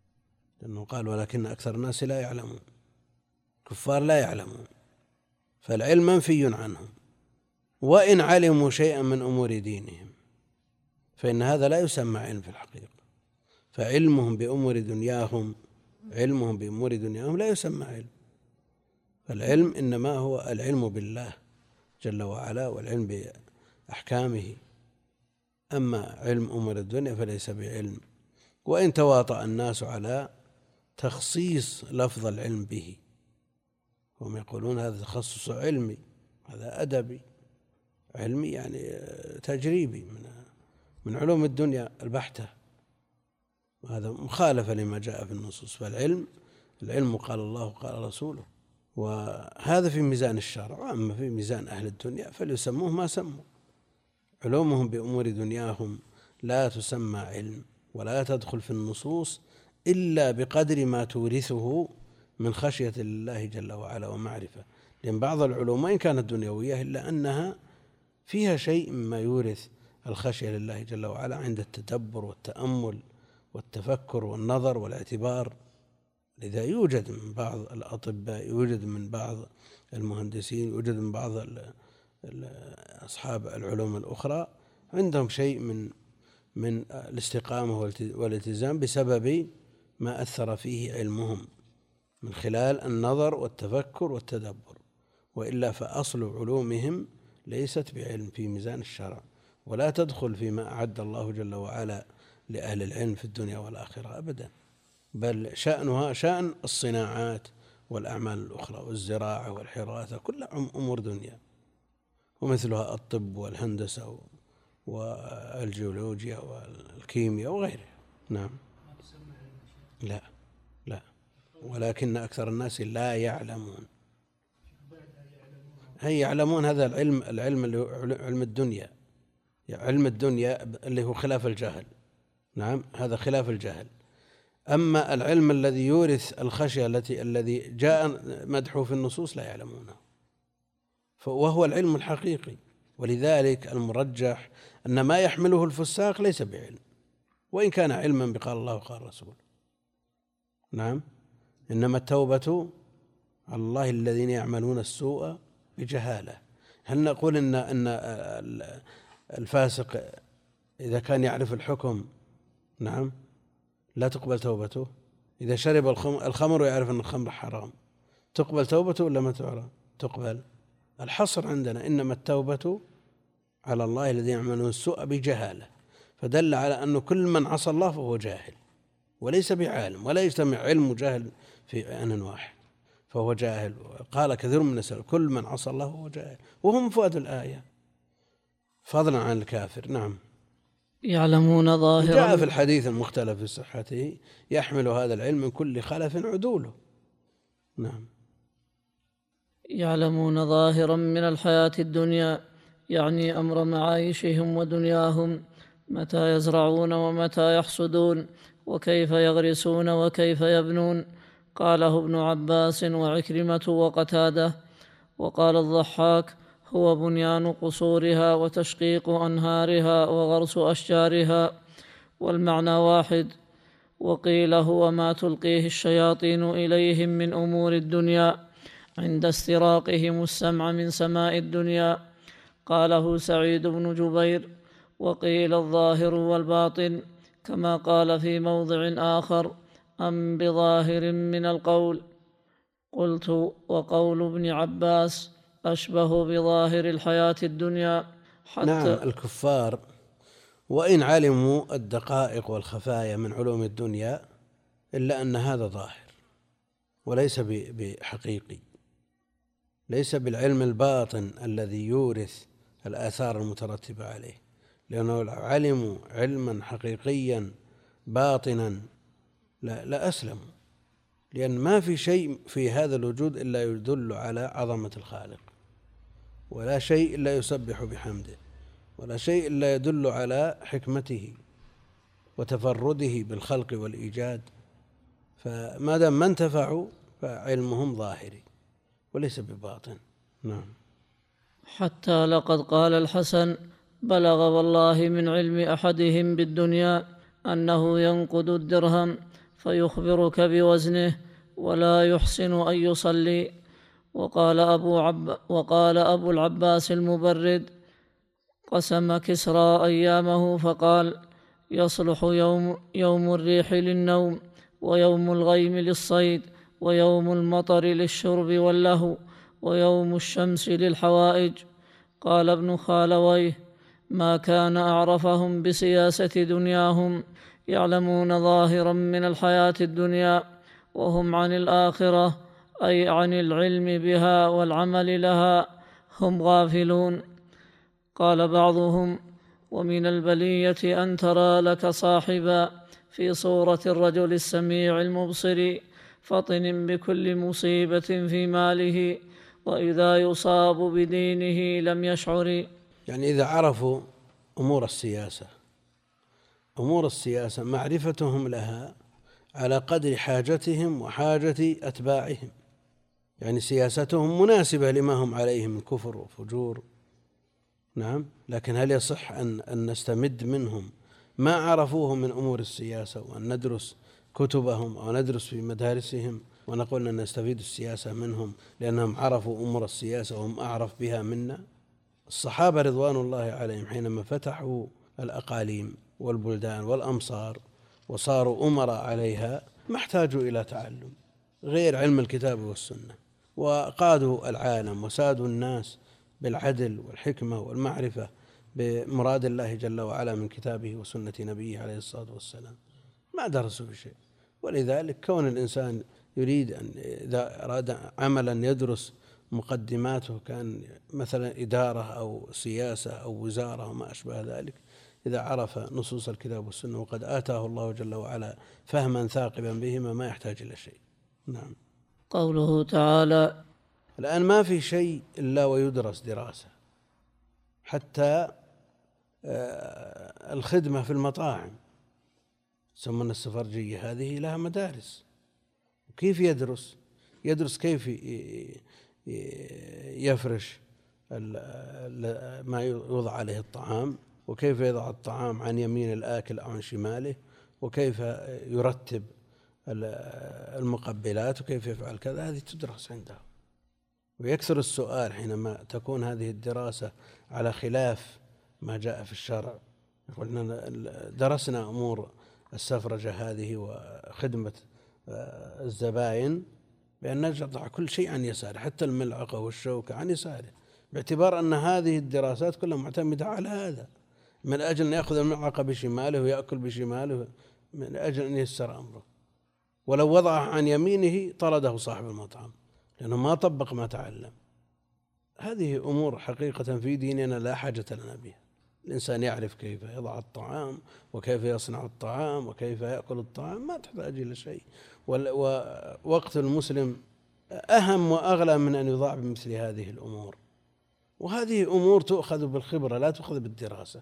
لأنه قال ولكن أكثر الناس لا يعلمون، كفار لا يعلمون، فالعلم منفي عنهم، وإن علموا شيئا من أمور دينهم فإن هذا لا يسمى علم في الحقيقة. فعلمهم بأمور دنياهم علمهم بأمور دنياهم لا يسمى علم، فالعلم إنما هو العلم بالله جل وعلا والعلم بأحكامه. أما علم أمور الدنيا فليس بعلم، وإن تواطأ الناس على تخصيص لفظ العلم به، هم يقولون هذا تخصص علمي، هذا أدبي، علمي يعني تجريبي من من علوم الدنيا البحتة، وهذا مخالفة لما جاء في النصوص. فالعلم العلم قال الله قال رسوله، وهذا في ميزان الشرع. وأما في ميزان أهل الدنيا فليسموه ما سموا، علومهم بأمور دنياهم لا تسمى علم ولا تدخل في النصوص إلا بقدر ما تورثه من خشية الله جل وعلا ومعرفة. لأن بعض العلوم وإن كانت دنيوية إلا أنها فيها شيء مما يورث الخشية لله جل وعلا عند التدبر والتأمل والتفكر والنظر والاعتبار. لذا يوجد من بعض الأطباء، يوجد من بعض المهندسين، يوجد من بعض أصحاب العلوم الأخرى عندهم شيء من من الاستقامة والالتزام بسبب ما أثر فيه علمهم من خلال النظر والتفكر والتدبر، وإلا فأصل علومهم ليست بعلم في ميزان الشرع، ولا تدخل فيما أعد الله جل وعلا لأهل العلم في الدنيا والآخرة أبدا، بل شأنها شأن الصناعات والأعمال الأخرى والزراعة والحراثة، كلها أمور دنيا، ومثلها الطب والهندسة والجيولوجيا والكيمياء وغيرها. نعم. لا لا ولكن أكثر الناس لا يعلمون. هي يعلمون هذا العلم العلم علم الدنيا، علم الدنيا اللي هو خلاف الجهل. نعم، هذا خلاف الجهل. أما العلم الذي يورث الخشية التي الذي جاء مدحه في النصوص لا يعلمونه، وهو العلم الحقيقي. ولذلك المرجح أن ما يحمله الفساق ليس بعلم، وإن كان علما بقال الله وقال الرسول. نعم، إنما التوبة على الله الذين يعملون السوء بجهالة. هل نقول إن أن الفاسق إذا كان يعرف الحكم نعم لا تقبل توبته؟ إذا شرب الخمر ويعرف أن الخمر حرام تقبل توبته ولا ما تقبل؟ الحصر عندنا إنما التوبة على الله الذين يعملون السوء بجهالة، فدل على أنه كل من عصى الله فهو جاهل وليس بعالم، ولا يجتمع علم وجاهل في آن واحد، فهو جاهل. قال كثير من السلف كل من عصى الله فهو جاهل، وهو مفاد الآية فضلا عن الكافر. نعم. يعلمون ظاهرا. جاء في الحديث المختلف في صحته يحمل هذا العلم من كل خلف عدوله. نعم. يعلمون ظاهرا من الحياة الدنيا، يعني أمر معايشهم ودنياهم، متى يزرعون ومتى يحصدون، وكيف يغرسون وكيف يبنون. قاله ابن عباس وعكرمة وقتادة. وقال الضحاك هو بنيان قصورها وتشقيق أنهارها وغرس أشجارها، والمعنى واحد. وقيل هو ما تلقيه الشياطين إليهم من أمور الدنيا عند استراقهم السمع من سماء الدنيا. قاله سعيد بن جبير. وقيل الظاهر والباطن، كما قال في موضع آخر أم بظاهر من القول. قلت وقول ابن عباس أشبه بظاهر الحياة الدنيا. حتى نعم، الكفار وإن علموا الدقائق والخفايا من علوم الدنيا إلا أن هذا ظاهر وليس بحقيقي، ليس بالعلم الباطن الذي يورث الآثار المترتبة عليه، لأنه لو علموا علما حقيقيا باطنا لا, لا أسلموا، لأن ما في شيء في هذا الوجود إلا يدل على عظمة الخالق، ولا شيء إلا يسبح بحمده، ولا شيء إلا يدل على حكمته وتفرده بالخلق والإيجاد. فما دام ما انتفعوا فعلمهم ظاهري وليس بباطن. نعم. حتى لقد قال الحسن بلغ والله من علم أحدهم بالدنيا أنه ينقد الدرهم فيخبرك بوزنه ولا يحسن أن يصلي. وقال أبو, عب وقال أبو العباس المبرد: قسم كسرى أيامه فقال: يصلح يوم, يوم الريح للنوم، ويوم الغيم للصيد، ويوم المطر للشرب واللهو، ويوم الشمس للحوائج. قال ابن خالويه: ما كان أعرفهم بسياسة دنياهم، يعلمون ظاهرا من الحياة الدنيا وهم عن الآخرة أي عن العلم بها والعمل لها هم غافلون. قال بعضهم: ومن البلية أن ترى لك صاحبا في صورة الرجل السميع المبصر فطن بكل مصيبة في ماله، وإذا يصاب بدينه لم يشعر. يعني إذا عرفوا أمور السياسة أمور السياسة معرفتهم لها على قدر حاجتهم وحاجة أتباعهم، يعني سياستهم مناسبة لما هم عليه من كفر وفجور. نعم، لكن هل يصح أن, أن نستمد منهم ما عرفوه من أمور السياسة وأن ندرس كتبهم أو ندرس في مدارسهم ونقول أن نستفيد السياسة منهم لأنهم عرفوا أمور السياسة وهم أعرف بها منا؟ الصحابة رضوان الله عليهم حينما فتحوا الأقاليم والبلدان والأمصار وصاروا أمراء عليها ما احتاجوا إلى تعلم غير علم الكتاب والسنة، وقادوا العالم وسادوا الناس بالعدل والحكمة والمعرفة بمراد الله جل وعلا من كتابه وسنة نبيه عليه الصلاة والسلام، ما درسوا بشيء. ولذلك كون الإنسان يريد أن إذا أراد عملا يدرس مقدماته، كان مثلا إدارة أو سياسة أو وزارة وما أشبه ذلك، إذا عرف نصوص الكتاب والسنة وقد آتاه الله جل وعلا فهما ثاقبا بهما ما يحتاج إلى شيء. نعم. قوله تعالى: الآن ما في شيء إلا ويدرس دراسة، حتى الخدمة في المطاعم يسمونها السفرجية، هذه لها مدارس. وكيف يدرس؟ يدرس كيف يفرش ما يوضع عليه الطعام، وكيف يضع الطعام عن يمين الآكل أو عن شماله، وكيف يرتب المقبلات، وكيف يفعل كذا. هذه تدرس عنده. ويكثر السؤال حينما تكون هذه الدراسة على خلاف ما جاء في الشرع. قلنا درسنا أمور السفرجة هذه وخدمة الزبائن بأن نضع كل شيء عن يساره، حتى الملعقة والشوكة عن يساره، باعتبار أن هذه الدراسات كلها معتمدة على هذا، من أجل أن يأخذ الملعقة بشماله ويأكل بشماله، من أجل أن ييسر أمره. ولو وضعه عن يمينه طرده صاحب المطعم لأنه ما طبق ما تعلم. هذه أمور حقيقة في ديننا لا حاجة لنا بها. الإنسان يعرف كيف يضع الطعام وكيف يصنع الطعام وكيف يأكل الطعام، ما تحتاج إلى شيء. ووقت المسلم أهم وأغلى من أن يضاع بمثل هذه الأمور. وهذه أمور تؤخذ بالخبرة لا تؤخذ بالدراسة.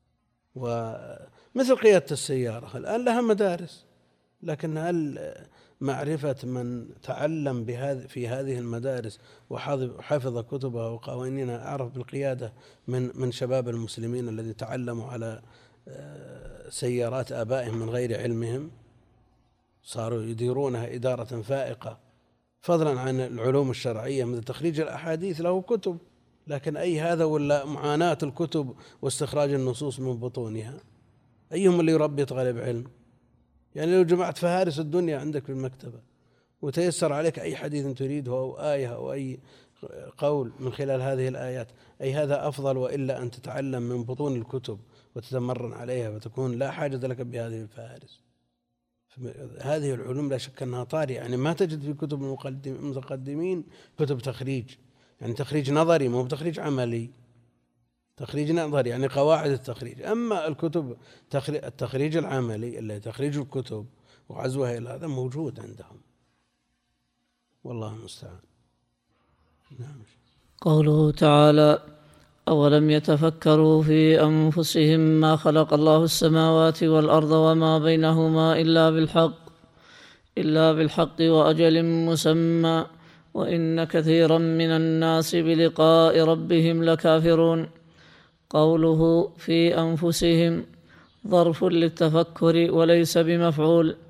ومثل قيادة السيارة الآن لها مدارس، لكن هل معرفة من تعلم بهذه في هذه المدارس وحفظ كتبها وقوانينها أعرف بالقيادة من من شباب المسلمين الذين تعلموا على سيارات آبائهم من غير علمهم، صاروا يديرونها إدارة فائقة، فضلا عن العلوم الشرعية مثل تخريج الأحاديث له كتب، لكن أي هذا ولا معاناة الكتب واستخراج النصوص من بطونها؟ أيهم اللي يربي طالب علم؟ يعني لو جمعت فهارس الدنيا عندك في المكتبة وتيسر عليك أي حديث تريده أو آية أو أي قول من خلال هذه الآيات، أي هذا أفضل وإلا أن تتعلم من بطون الكتب وتتمرن عليها وتكون لا حاجة لك بهذه الفهارس. هذه العلوم لا شك أنها طارئة، يعني ما تجد في كتب المتقدمين كتب تخريج، يعني تخريج نظري مو بتخريج عملي، تخريج نظري يعني قواعد التخريج. أما الكتب التخريج العملي اللي تخريج الكتب وعزوها إلى هذا موجود عندهم، والله المستعان. نعم. قوله تعالى: أولم يتفكروا في أنفسهم ما خلق الله السماوات والأرض وما بينهما إلا بالحق إلا بالحق وأجل مسمى وإن كثيرا من الناس بلقاء ربهم لكافرون. قوله في أنفسهم ظرف للتفكر وليس بمفعول،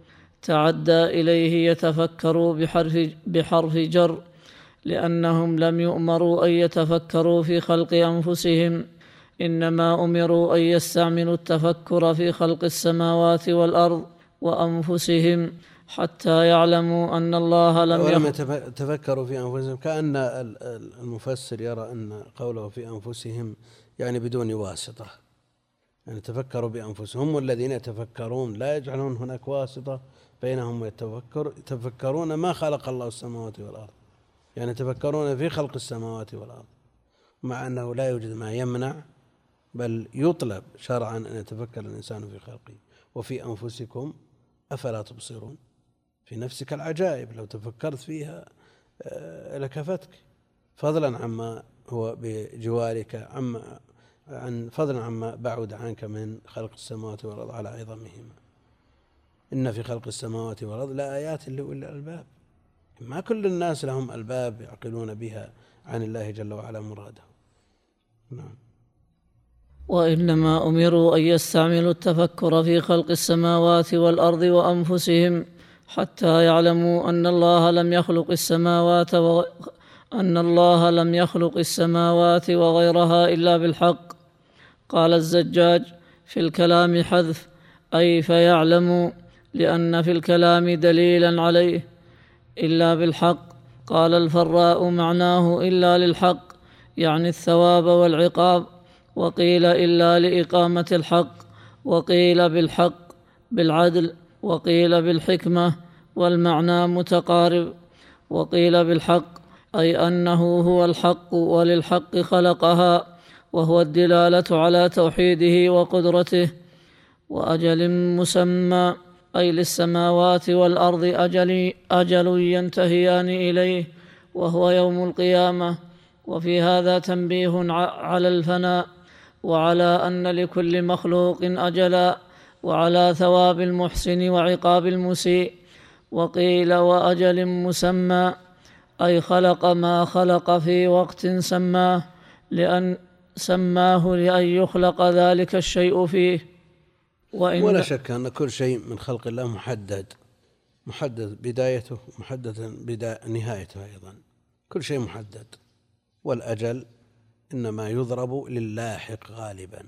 تعدى إليه يتفكروا بحرف, بحرف جر، لأنهم لم يؤمروا أن يتفكروا في خلق أنفسهم، إنما أمروا أن يستعملوا التفكر في خلق السماوات والأرض وأنفسهم حتى يعلموا أن الله لم ولم يخلق. يتفكروا في أنفسهم، كأن المفسر يرى أن قوله في أنفسهم يعني بدون واسطة، يعني تفكروا بأنفسهم، هم الذين يتفكرون، لا يجعلون هناك واسطة بينهم ويتفكر يتفكرون ما خلق الله السماوات والأرض، يعني يتفكرون في خلق السماوات والأرض، مع أنه لا يوجد ما يمنع، بل يطلب شرعا أن يتفكر الإنسان في خلقه. وفي أنفسكم أفلا تبصرون، في نفسك العجائب لو تفكرت فيها لكفتك، فضلا عما هو بجوارك، عما عن فضلا عما بعد عنك من خلق السماوات والأرض على عظمهما. إن في خلق السماوات والأرض لآيات لأولي الألباب. ما كل الناس لهم ألباب يعقلون بها عن الله جل وعلا مراده. نعم. وإنما أمروا أن يستعملوا التفكر في خلق السماوات والأرض وأنفسهم حتى يعلموا أن الله لم يخلق السماوات و... أن الله لم يخلق السماوات وغيرها إلا بالحق. قال الزجاج: في الكلام حذف، أي فيعلموا، لأن في الكلام دليلا عليه، إلا بالحق. قال الفراء: معناه إلا للحق، يعني الثواب والعقاب، وقيل إلا لإقامة الحق، وقيل بالحق بالعدل، وقيل بالحكمة، والمعنى متقارب. وقيل بالحق أي أنه هو الحق، وللحق خلقها، وهو الدلالة على توحيده وقدرته. وأجل مسمى أي للسماوات والأرض أجل, أجل ينتهيان إليه، وهو يوم القيامة. وفي هذا تنبيه على الفناء، وعلى أن لكل مخلوق أجلا، وعلى ثواب المحسن وعقاب المسيء. وقيل وأجل مسمى أي خلق ما خلق في وقت سماه، لأن سماه لأن يخلق ذلك الشيء فيه. وإن ولا شك أن كل شيء من خلق الله محدد، محدد بدايته، محدد بدا نهايته أيضا، كل شيء محدد. والأجل إنما يضرب للاحق غالبا،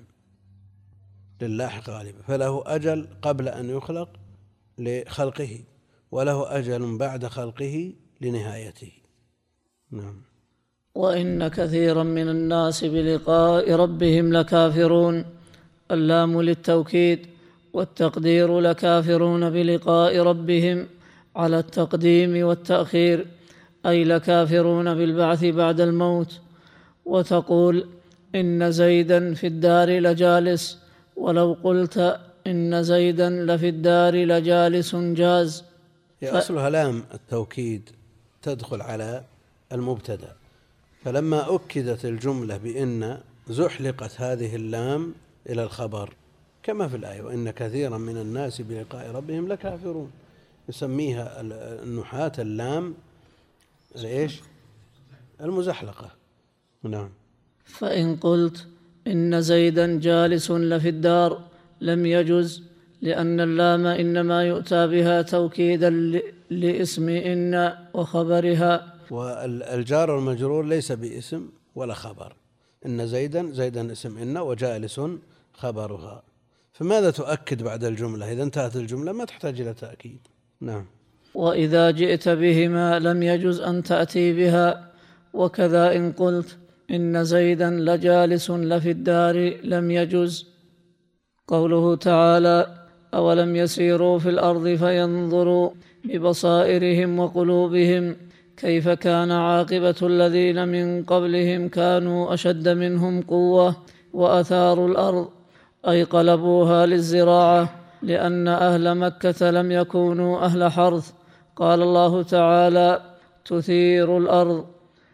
للاحق غالبا، فله أجل قبل أن يخلق لخلقه، وله أجل بعد خلقه لنهايته. نعم. وإن كثيرا من الناس بلقاء ربهم لكافرون، اللام للتوكيد، والتقدير لكافرون بلقاء ربهم على التقديم والتأخير، أي لكافرون بالبعث بعد الموت. وتقول: إن زيدا في الدار لجالس، ولو قلت إن زيدا لفي الدار لجالس جاز. ف... أصلها لام التوكيد تدخل على المبتدأ، فلما أكدت الجملة بإن زحلقت هذه اللام إلى الخبر، كما في الآية: وإن كثيرا من الناس بلقاء ربهم لكافرون. يسميها النحاة اللام الإيش؟ المزحلقة. نعم. فإن قلت إن زيدا جالس لفي الدار لم يجز، لأن اللام إنما يؤتى بها توكيدا لاسم إن وخبرها، والجار والمجرور ليس باسم ولا خبر. إن زيدا، زيدا اسم إن، وجالس خبرها، فماذا تؤكد بعد الجملة؟ إذا انتهت الجملة ما تحتاج إلى تأكيد. نعم. وإذا جئت بهما لم يجز أن تأتي بها. وكذا إن قلت إن زيدا لجالس لفي الدار لم يجز. قوله تعالى: أولم يسيروا في الأرض فينظروا ببصائرهم وقلوبهم كيف كان عاقبة الذين من قبلهم كانوا أشد منهم قوة وأثاروا الأرض، أي قلبوها للزراعة، لأن أهل مكة لم يكونوا أهل حرث. قال الله تعالى: تثير الأرض،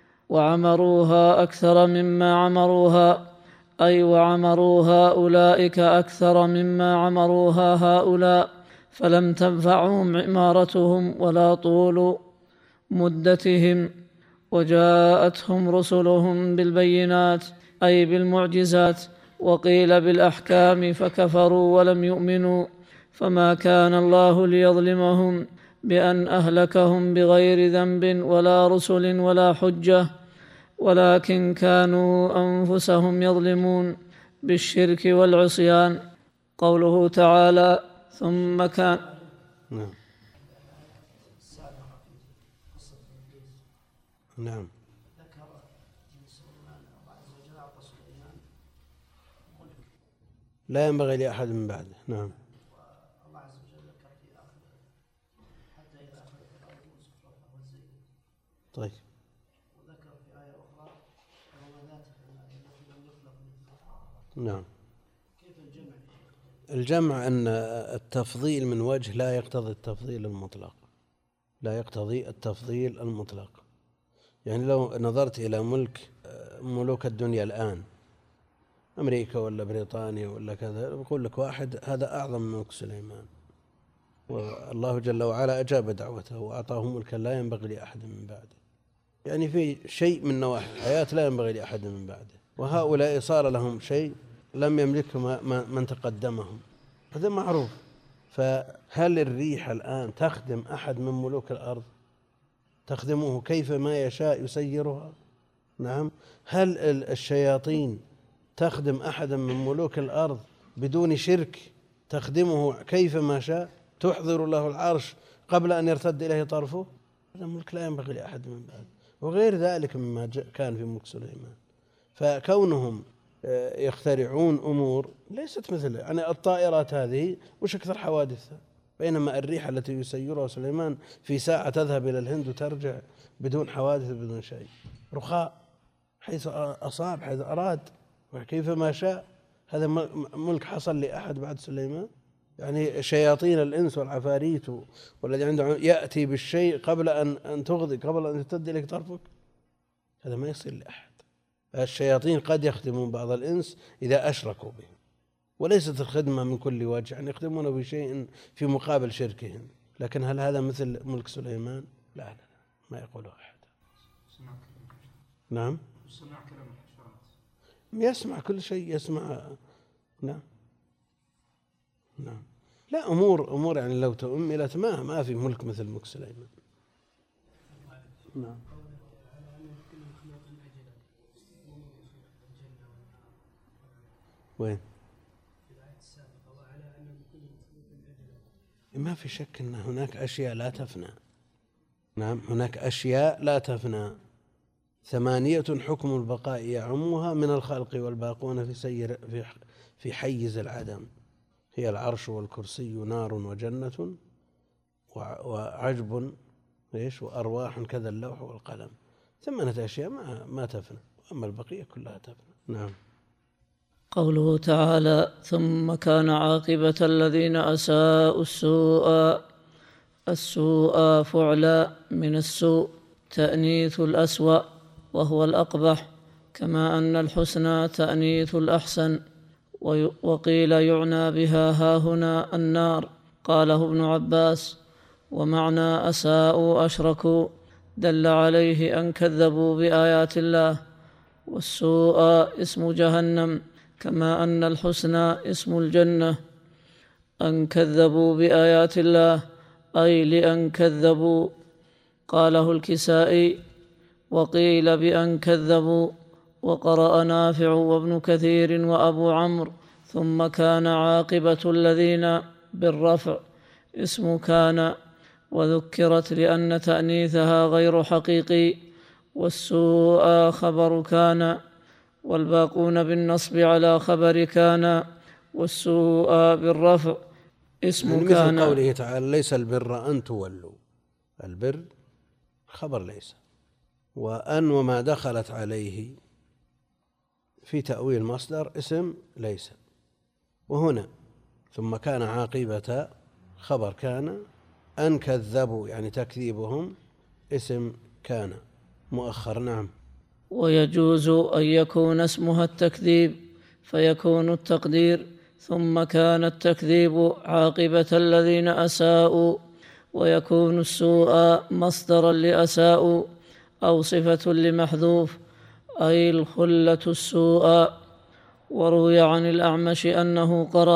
وعمروها أكثر مما عمروها، أي وعمروها أولئك أكثر مما عمروها هؤلاء، فلم تنفعهم عمارتهم ولا طول مدتهم. وجاءتهم رسلهم بالبينات، أي بالمعجزات، وقيل بالأحكام، فكفروا ولم يؤمنوا، فما كان الله ليظلمهم بأن أهلكهم بغير ذنب ولا رسل ولا حجة، ولكن كانوا أنفسهم يظلمون بالشرك والعصيان. قوله تعالى ثم كان نعم نعم لا ينبغي لأحد من بعده. نعم طيب. نعم. الجمع أن التفضيل من وجه لا يقتضي التفضيل المطلق، لا يقتضي التفضيل المطلق. يعني لو نظرت إلى ملك ملوك الدنيا الآن، أمريكا ولا بريطانيا ولا كذا، بقول لك واحد هذا أعظم من ملك سليمان، والله جل وعلا أجاب دعوته وأعطاه ملكا لا ينبغي لأحد من بعده. يعني في شيء من نواحي الحياة لا ينبغي لأحد من بعده، وهؤلاء صار لهم شيء لم يملكه من تقدمهم، هذا معروف. فهل الريح الآن تخدم أحد من ملوك الأرض؟ تخدمه كيف ما يشاء يسيرها؟ نعم. هل الشياطين تخدم أحدا من ملوك الأرض بدون شرك؟ تخدمه كيف ما شاء، تحضر له العرش قبل أن يرتد إليه طرفه. هذا ملك لا ينبغي لأحد من بعد، وغير ذلك مما كان في ملك سليمان. فكونهم يخترعون أمور ليست مثل يعني الطائرات هذه وش أكثر حوادثها، بينما الريح التي يسيرها سليمان في ساعة تذهب إلى الهند وترجع بدون حوادث بدون شيء، رخاء حيث أصاب حيث أراد وكيف ما شاء. هذا ملك حصل لأحد بعد سليمان؟ يعني شياطين الإنس والعفاريت والذي عنده يأتي بالشيء قبل أن أن تغضي، قبل أن ترتد إليك طرفك، هذا ما يصير لأحد. الشياطين قد يخدمون بعض الإنس إذا أشركوا به، وليست الخدمة من كل وجه، يعني يخدمون بشيء في مقابل شركهم. لكن هل هذا مثل ملك سليمان؟ لا لا, لا ما يقوله أحد. نعم يسمع كل شيء، يسمع. نعم نعم لا أمور أمور يعني لو تؤملت ما ما في ملك مثل ملك سليمان. نعم. وين؟ ما في شك أن هناك أشياء لا تفنى. نعم هناك أشياء لا تفنى. ثمانية حكم البقاء يعمها من الخلق والباقون في سير في في حيز العدم، هي العرش والكرسي نار وجنة وعجب ايش وأرواح كذا اللوح والقلم. ثمانية أشياء ما ما تفنى، أما البقية كلها تفنى. نعم. قوله تعالى ثم كان عاقبة الذين أساءوا السوء، السوء فعلا من السوء تأنيث الأسوأ وهو الأقبح، كما أن الحسنى تأنيث الأحسن. وقيل يعنى بها هاهنا النار. قاله ابن عباس ومعنى أساءوا أشركوا دل عليه أن كذبوا بآيات الله، والسوء اسم جهنم، كما أن الحسنى اسم الجنة. أن كذبوا بآيات الله أي لأن كذبوا. قاله الكسائي وقيل بأن كذبوا. وقرأ نافع وابن كثير وأبو عمرو ثم كان عاقبة الذين بالرفع اسم كان، وذكرت لأن تأنيثها غير حقيقي، والسوء خبر كان، والباقون بالنصب على خبر كان، والسوء بالرفع اسم يعني كان. مثل قوله تعالى ليس البر أن تولوا، البر خبر ليس، وأن وما دخلت عليه في تأويل مصدر اسم ليس. وهنا ثم كان عاقبة خبر كان، أن كذبوا يعني تكذيبهم اسم كان مؤخر. نعم. ويجوز أن يكون اسمها التكذيب فيكون التقدير ثم كان التكذيب عاقبة الذين أساءوا، ويكون السوء مصدرا لأساءوا أو صفة لمحذوف أي الخلة السوء. وروي عن الأعمش أنه قرأ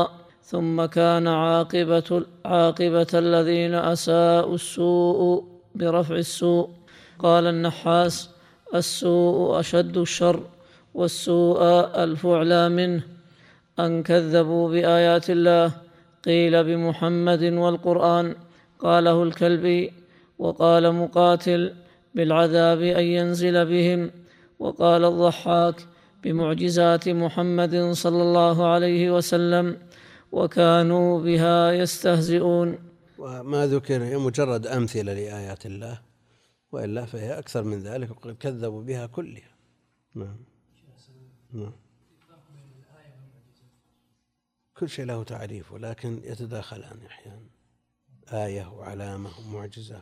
ثم كان عاقبة, عاقبة الذين أساءوا السوء برفع السوء. قال النحاس: السوء أشد الشر، والسوء الفعلى منه. أن كذبوا بآيات الله، قيل بمحمد والقرآن، قاله الكلبي. وقال مقاتل: بالعذاب أن ينزل بهم. وقال الضحاك: بمعجزات محمد صلى الله عليه وسلم، وكانوا بها يستهزئون. وما ذكر هي مجرد أمثلة لآيات الله، وإلا فهي أكثر من ذلك، وقد كذبوا بها كلها. نعم. نعم. كل شيء له تعريف، ولكن يتداخلان أحيانا، آية وعلامة ومعجزة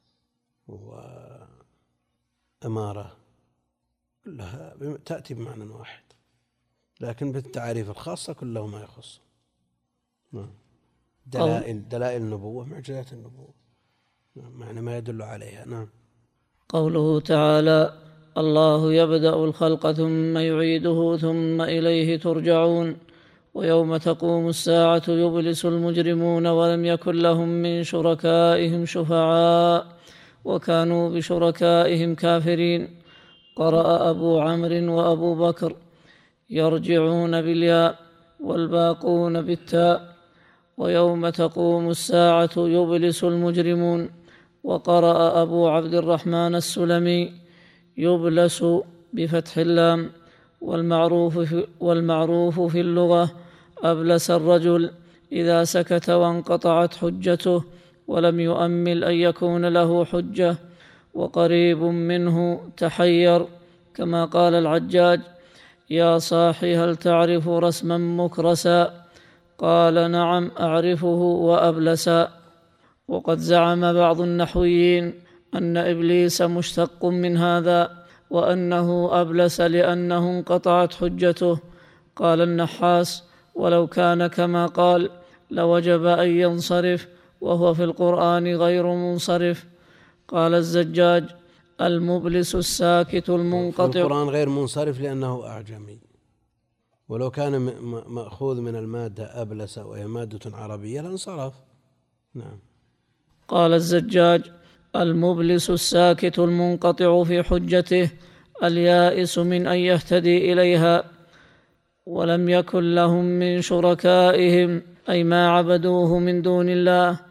وأمارة، كلها تأتي بمعنى واحد، لكن بالتعريف الخاصة كله ما يخص. نعم. دلائل دلائل النبوة، معجزات النبوة، نعم، معنى ما يدل عليها. نعم. قوله تعالى: الله يبدأ الخلق ثم يعيده ثم إليه ترجعون. ويوم تقوم الساعة يبلس المجرمون ولم يكن لهم من شركائهم شفعاء وكانوا بشركائهم كافرين. قرأ أبو عمرو وأبو بكر: يرجعون بالياء والباقون بالتاء. ويوم تقوم الساعة يبلس المجرمون. وقرأ أبو عبد الرحمن السلمي: يبلس بفتح اللام. والمعروف في, والمعروف في اللغة أبلس الرجل إذا سكت وانقطعت حجته ولم يؤمل أن يكون له حجة. وقريب منه تحير، كما قال العجاج: يا صاحي هل تعرف رسما مكرسا؟ قال: نعم أعرفه وأبلسا. وقد زعم بعض النحويين أن إبليس مشتق من هذا، وأنه أبلس لأنه انقطعت حجته. قال النحاس: ولو كان كما قال لوجب أن ينصرف، وهو في القرآن غير منصرف. قال الزجاج: المبلس الساكت المنقطع. في القرآن غير منصرف لأنه أعجمي، ولو كان مأخوذ من المادة أبلس وهي مادة عربية لانصرف. نعم. قال الزجاج: المبلس الساكت المنقطع في حجته، اليائس من أن يهتدي إليها. ولم يكن لهم من شركائهم، أي ما عبدوه من دون الله،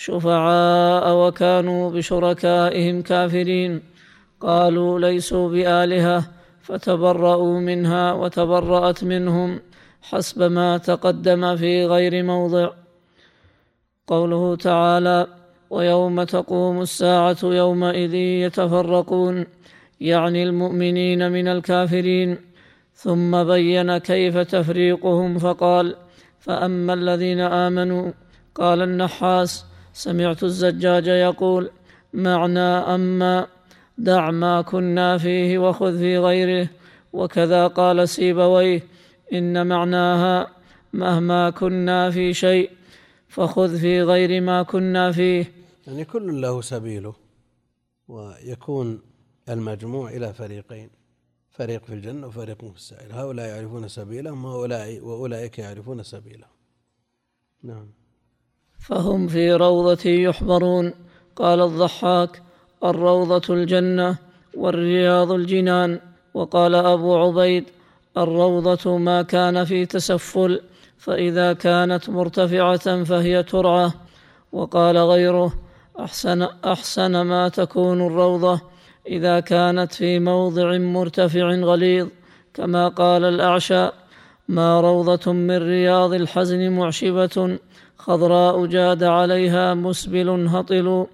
شفعاء وكانوا بشركائهم كافرين. قالوا ليسوا بآلهة فتبرؤوا منها وتبرأت منهم، حسب ما تقدم في غير موضع. قوله تعالى: ويوم تقوم الساعة يومئذ يتفرقون، يعني المؤمنين من الكافرين. ثم بين كيف تفريقهم فقال: فأما الذين آمنوا. قال النحاس: سمعت الزجاج يقول: معنى أما دع ما كنا فيه وخذ في غيره. وكذا قال سيبويه: إن معناها مهما كنا في شيء فخذ في غير ما كنا فيه. يعني كل له سبيله، ويكون المجموع إلى فريقين، فريق في الجنة وفريق في السعير. هؤلاء يعرفون سبيلهم وأولئك يعرفون سبيلهم. نعم. فهم في روضة يحبرون. قال الضحاك: الروضة الجنة والرياض الجنان. وقال أبو عبيد: الروضة ما كان في تسفل، فإذا كانت مرتفعة فهي ترعى. وقال غيره: أحسن, أحسن ما تكون الروضة إذا كانت في موضع مرتفع غليظ، كما قال الأعشى: ما روضة من رياض الحزن معشبة، خضراء جاد عليها مسبل هطل،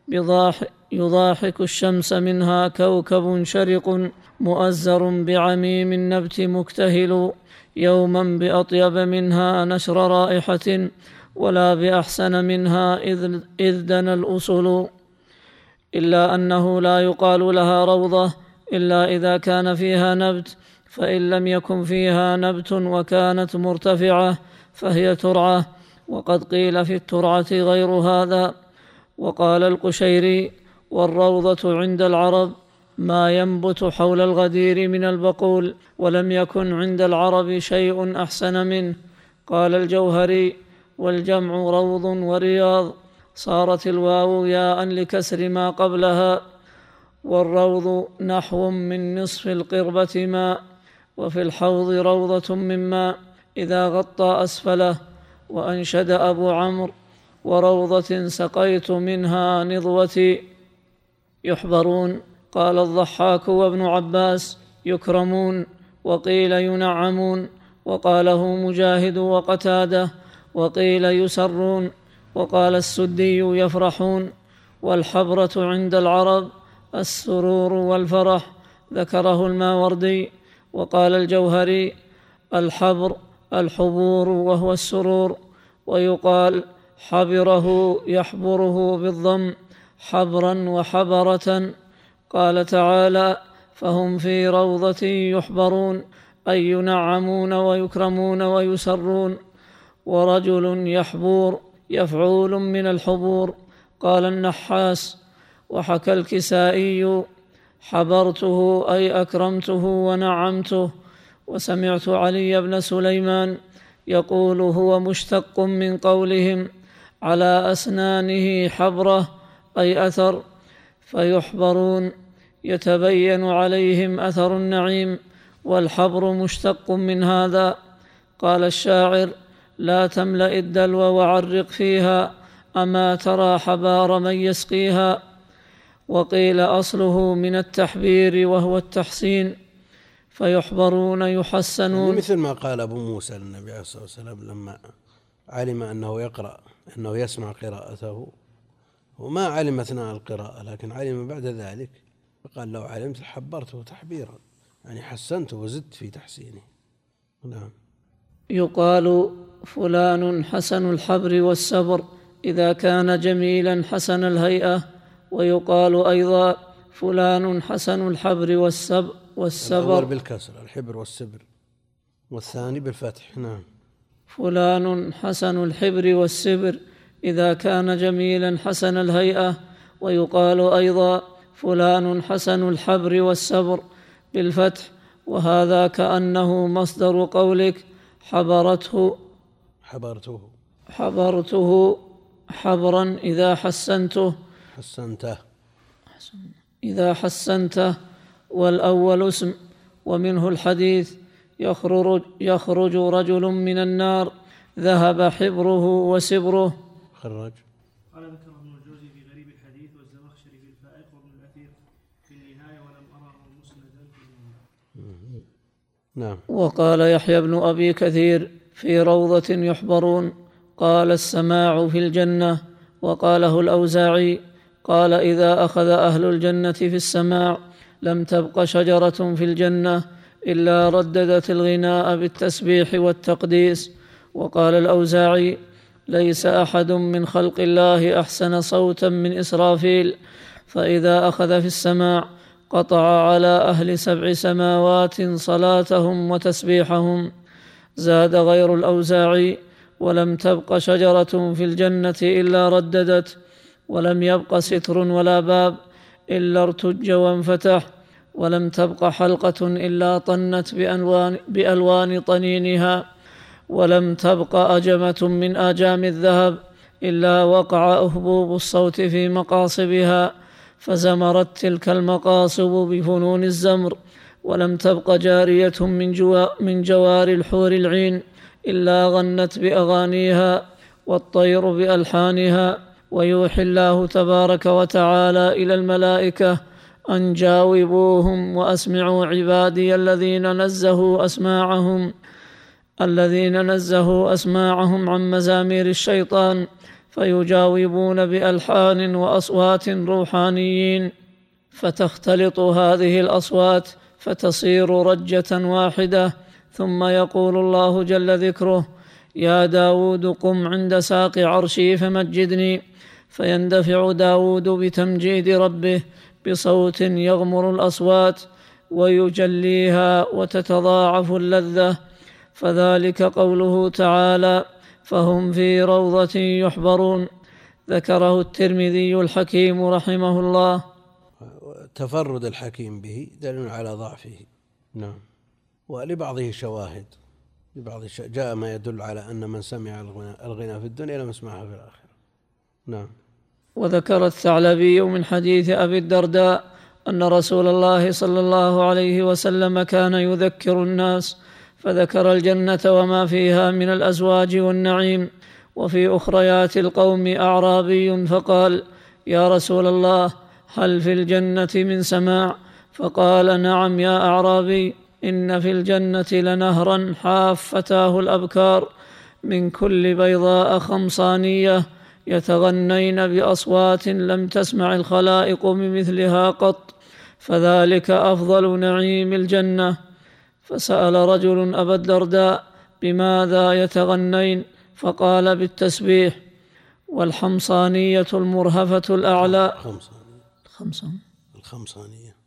يضاحك الشمس منها كوكب شرق، مؤزر بعميم النبت مكتهل، يوما بأطيب منها نشر رائحة، ولا بأحسن منها إذ دنا الأصل. إلا أنه لا يقال لها روضة إلا إذا كان فيها نبت، فإن لم يكن فيها نبت وكانت مرتفعة فهي ترعة. وقد قيل في الترعة غير هذا. وقال القشيري: والروضة عند العرب ما ينبت حول الغدير من البقول، ولم يكن عند العرب شيء أحسن منه. قال الجوهري: والجمع روض ورياض، صارت الواو ياء لكسر ما قبلها. والروض نحو من نصف القربة ماء، وفي الحوض روضة من ماء إذا غطى أسفله. وأنشد أبو عمرو: وروضة سقيت منها نضوتي. يحبرون. قال الضحاك وابن عباس: يكرمون، وقيل ينعمون، وقاله مجاهد وقتاده، وقيل يسرون، وقال السدي: يفرحون. والحبرة عند العرب السرور والفرح، ذكره الماوردي. وقال الجوهري: الحبر الحبور وهو السرور. ويقال حبره يحبره بالضم، حبرا وحبرة. قال تعالى: فهم في روضة يحبرون، أي ينعمون ويكرمون ويسرون. ورجل يحبور يفعول من الحبور. قال النحاس. وحكى الكسائي: حبرته أي أكرمته ونعمته. وسمعت علي بن سليمان يقول: هو مشتق من قولهم على أسنانه حبرة أي أثر، فيحبرون يتبين عليهم أثر النعيم، والحبر مشتق من هذا. قال الشاعر: لا تملأ الدلو وعرق فيها، أما ترى حبار من يسقيها. وقيل أصله من التحبير وهو التحسين، فيحبرون يحسنون. يعني مثل ما قال أبو موسى للنبي عليه الصلاة والسلام لما علم أنه يقرأ أنه يسمع قراءته، وما علم أثناء القراءة لكن علم بعد ذلك، فقال: لو علمت حبرته تحبيرا، يعني حسنته وزدت في تحسينه. نعم. يقال فلان حسن الحبر والسبر إذا كان جميلا حسن الهيئة. ويقال أيضا فلان حسن الحبر والسب والسبر. الأول بالكسر، الحبر والسبر، والثاني بالفتح. نعم. فلان حسن الحبر والسبر إذا كان جميلا حسن الهيئة. ويقال أيضا فلان حسن الحبر والسبر بالفتح، وهذا كأنه مصدر قولك حبرته حبرته حبرته حبرا إذا حسنته حسنته إذا حسنته. والأول اسم. ومنه الحديث: يخرج, يخرج رجل من النار ذهب حبره وسبره. خرج. قال ذكر ابن الجوزي في غريب الحديث، والزمخشري في الفائق، وابن الأثير في النهاية، ولم أره مسندا في النهاية. نعم. وقال يحيى بن أبي كثير في روضة يحبرون، قال السماع في الجنة. وقاله الأوزاعي قال: إذا أخذ أهل الجنة في السماع لم تبق شجرة في الجنة إلا رددت الغناء بالتسبيح والتقديس. وقال الأوزاعي: ليس أحد من خلق الله أحسن صوتا من إسرافيل، فإذا أخذ في السماع قطع على أهل سبع سماوات صلاتهم وتسبيحهم. زاد غير الأوزاعي: ولم تبق شجرة في الجنة إلا رددت، ولم يبق ستر ولا باب إلا ارتج وانفتح، ولم تبق حلقة إلا طنت بألوان, بألوان طنينها، ولم تبق أجمة من آجام الذهب إلا وقع أهبوب الصوت في مقاصبها، فزمرت تلك المقاصب بفنون الزمر. ولم تبق جارية من, جوا من جوار الحور العين إلا غنت بأغانيها، والطير بألحانها. ويوحي الله تبارك وتعالى إلى الملائكة أن جاوبوهم وأسمعوا عبادي الذين نزهوا أسماعهم الذين نزهوا أسماعهم عن مزامير الشيطان، فيجاوبون بألحان وأصوات روحانيين، فتختلط هذه الأصوات فتصير رجة واحدة. ثم يقول الله جل ذكره: يا داود قم عند ساق عرشي فمجدني، فيندفع داود بتمجيد ربه بصوت يغمر الأصوات ويجليها وتتضاعف اللذة، فذلك قوله تعالى: فهم في روضة يحبرون. ذكره الترمذي الحكيم رحمه الله. تفرد الحكيم به دليل على ضعفه. نعم. ولبعضه شواهد، بعض الشيء جاء ما يدل على أن من سمع الغنى في الدنيا لم يسمعها في الآخرة. نعم. وذكر الثعلبي من حديث أبي الدرداء أن رسول الله صلى الله عليه وسلم كان يذكر الناس، فذكر الجنة وما فيها من الأزواج والنعيم. وفي أخريات القوم أعرابي فقال: يا رسول الله، هل في الجنة من سماع؟ فقال: نعم يا أعرابي، إن في الجنة لنهرا حافتاه الأبكار من كل بيضاء خمصانية يتغنين بأصوات لم تسمع الخلائق بمثلها قط، فذلك أفضل نعيم الجنة. فسأل رجل أبا الدرداء: بماذا يتغنين؟ فقال: بالتسبيح. والحمصانية المرهفة الأعلى الخمسانية الخمسانية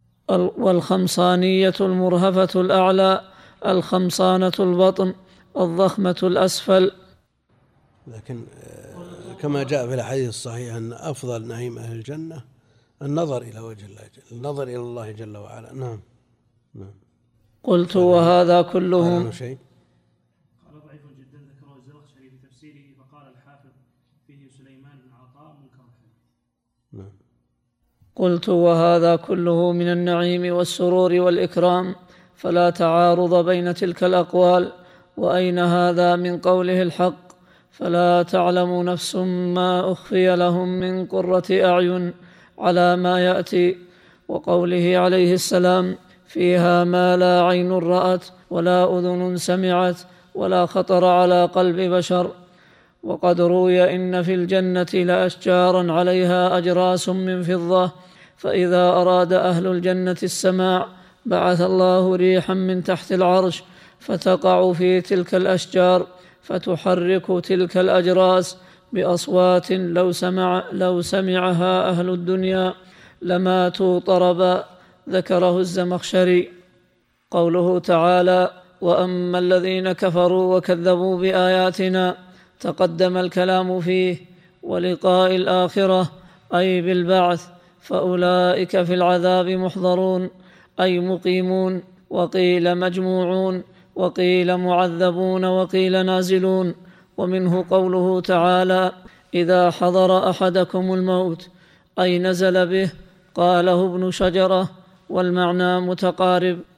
والخمصانية المرهفة الأعلى، الخمصانة البطن، الضخمة الأسفل. لكن كما جاء في الحديث الصحيح أن أفضل نعيم أهل الجنة النظر إلى وجه الله، النظر إلى الله جل وعلا. نعم. نعم. قلت: وهذا كله شيء قال ضعيف جدا، ذكره الزمخشري في تفسيره، فقال الحافظ فيه سليمان بن عطاء منكر. نعم. قلت: وهذا كله من النعيم والسرور والإكرام، فلا تعارض بين تلك الأقوال. وأين هذا من قوله الحق؟ فلا تعلم نفس ما أخفي لهم من قرة أعين على ما يأتي. وقوله عليه السلام: فيها ما لا عين رأت ولا أذن سمعت ولا خطر على قلب بشر. وقد روي إن في الجنة لأشجارا عليها أجراس من فضة، فإذا أراد أهل الجنة السماع بعث الله ريحا من تحت العرش فتقع في تلك الأشجار فتحرك تلك الأجراس بأصوات لو سمع لو سمعها أهل الدنيا لماتوا طربا. ذكره الزمخشري. قوله تعالى: وأما الذين كفروا وكذبوا بآياتنا، تقدم الكلام فيه ولقاء الآخرة أي بالبعث، فأولئك في العذاب محضرون أي مقيمون، وقيل مجموعون، وقيل معذبون، وقيل نازلون. ومنه قوله تعالى: إذا حضر أحدكم الموت أي نزل به، قاله ابن شجرة، والمعنى متقارب.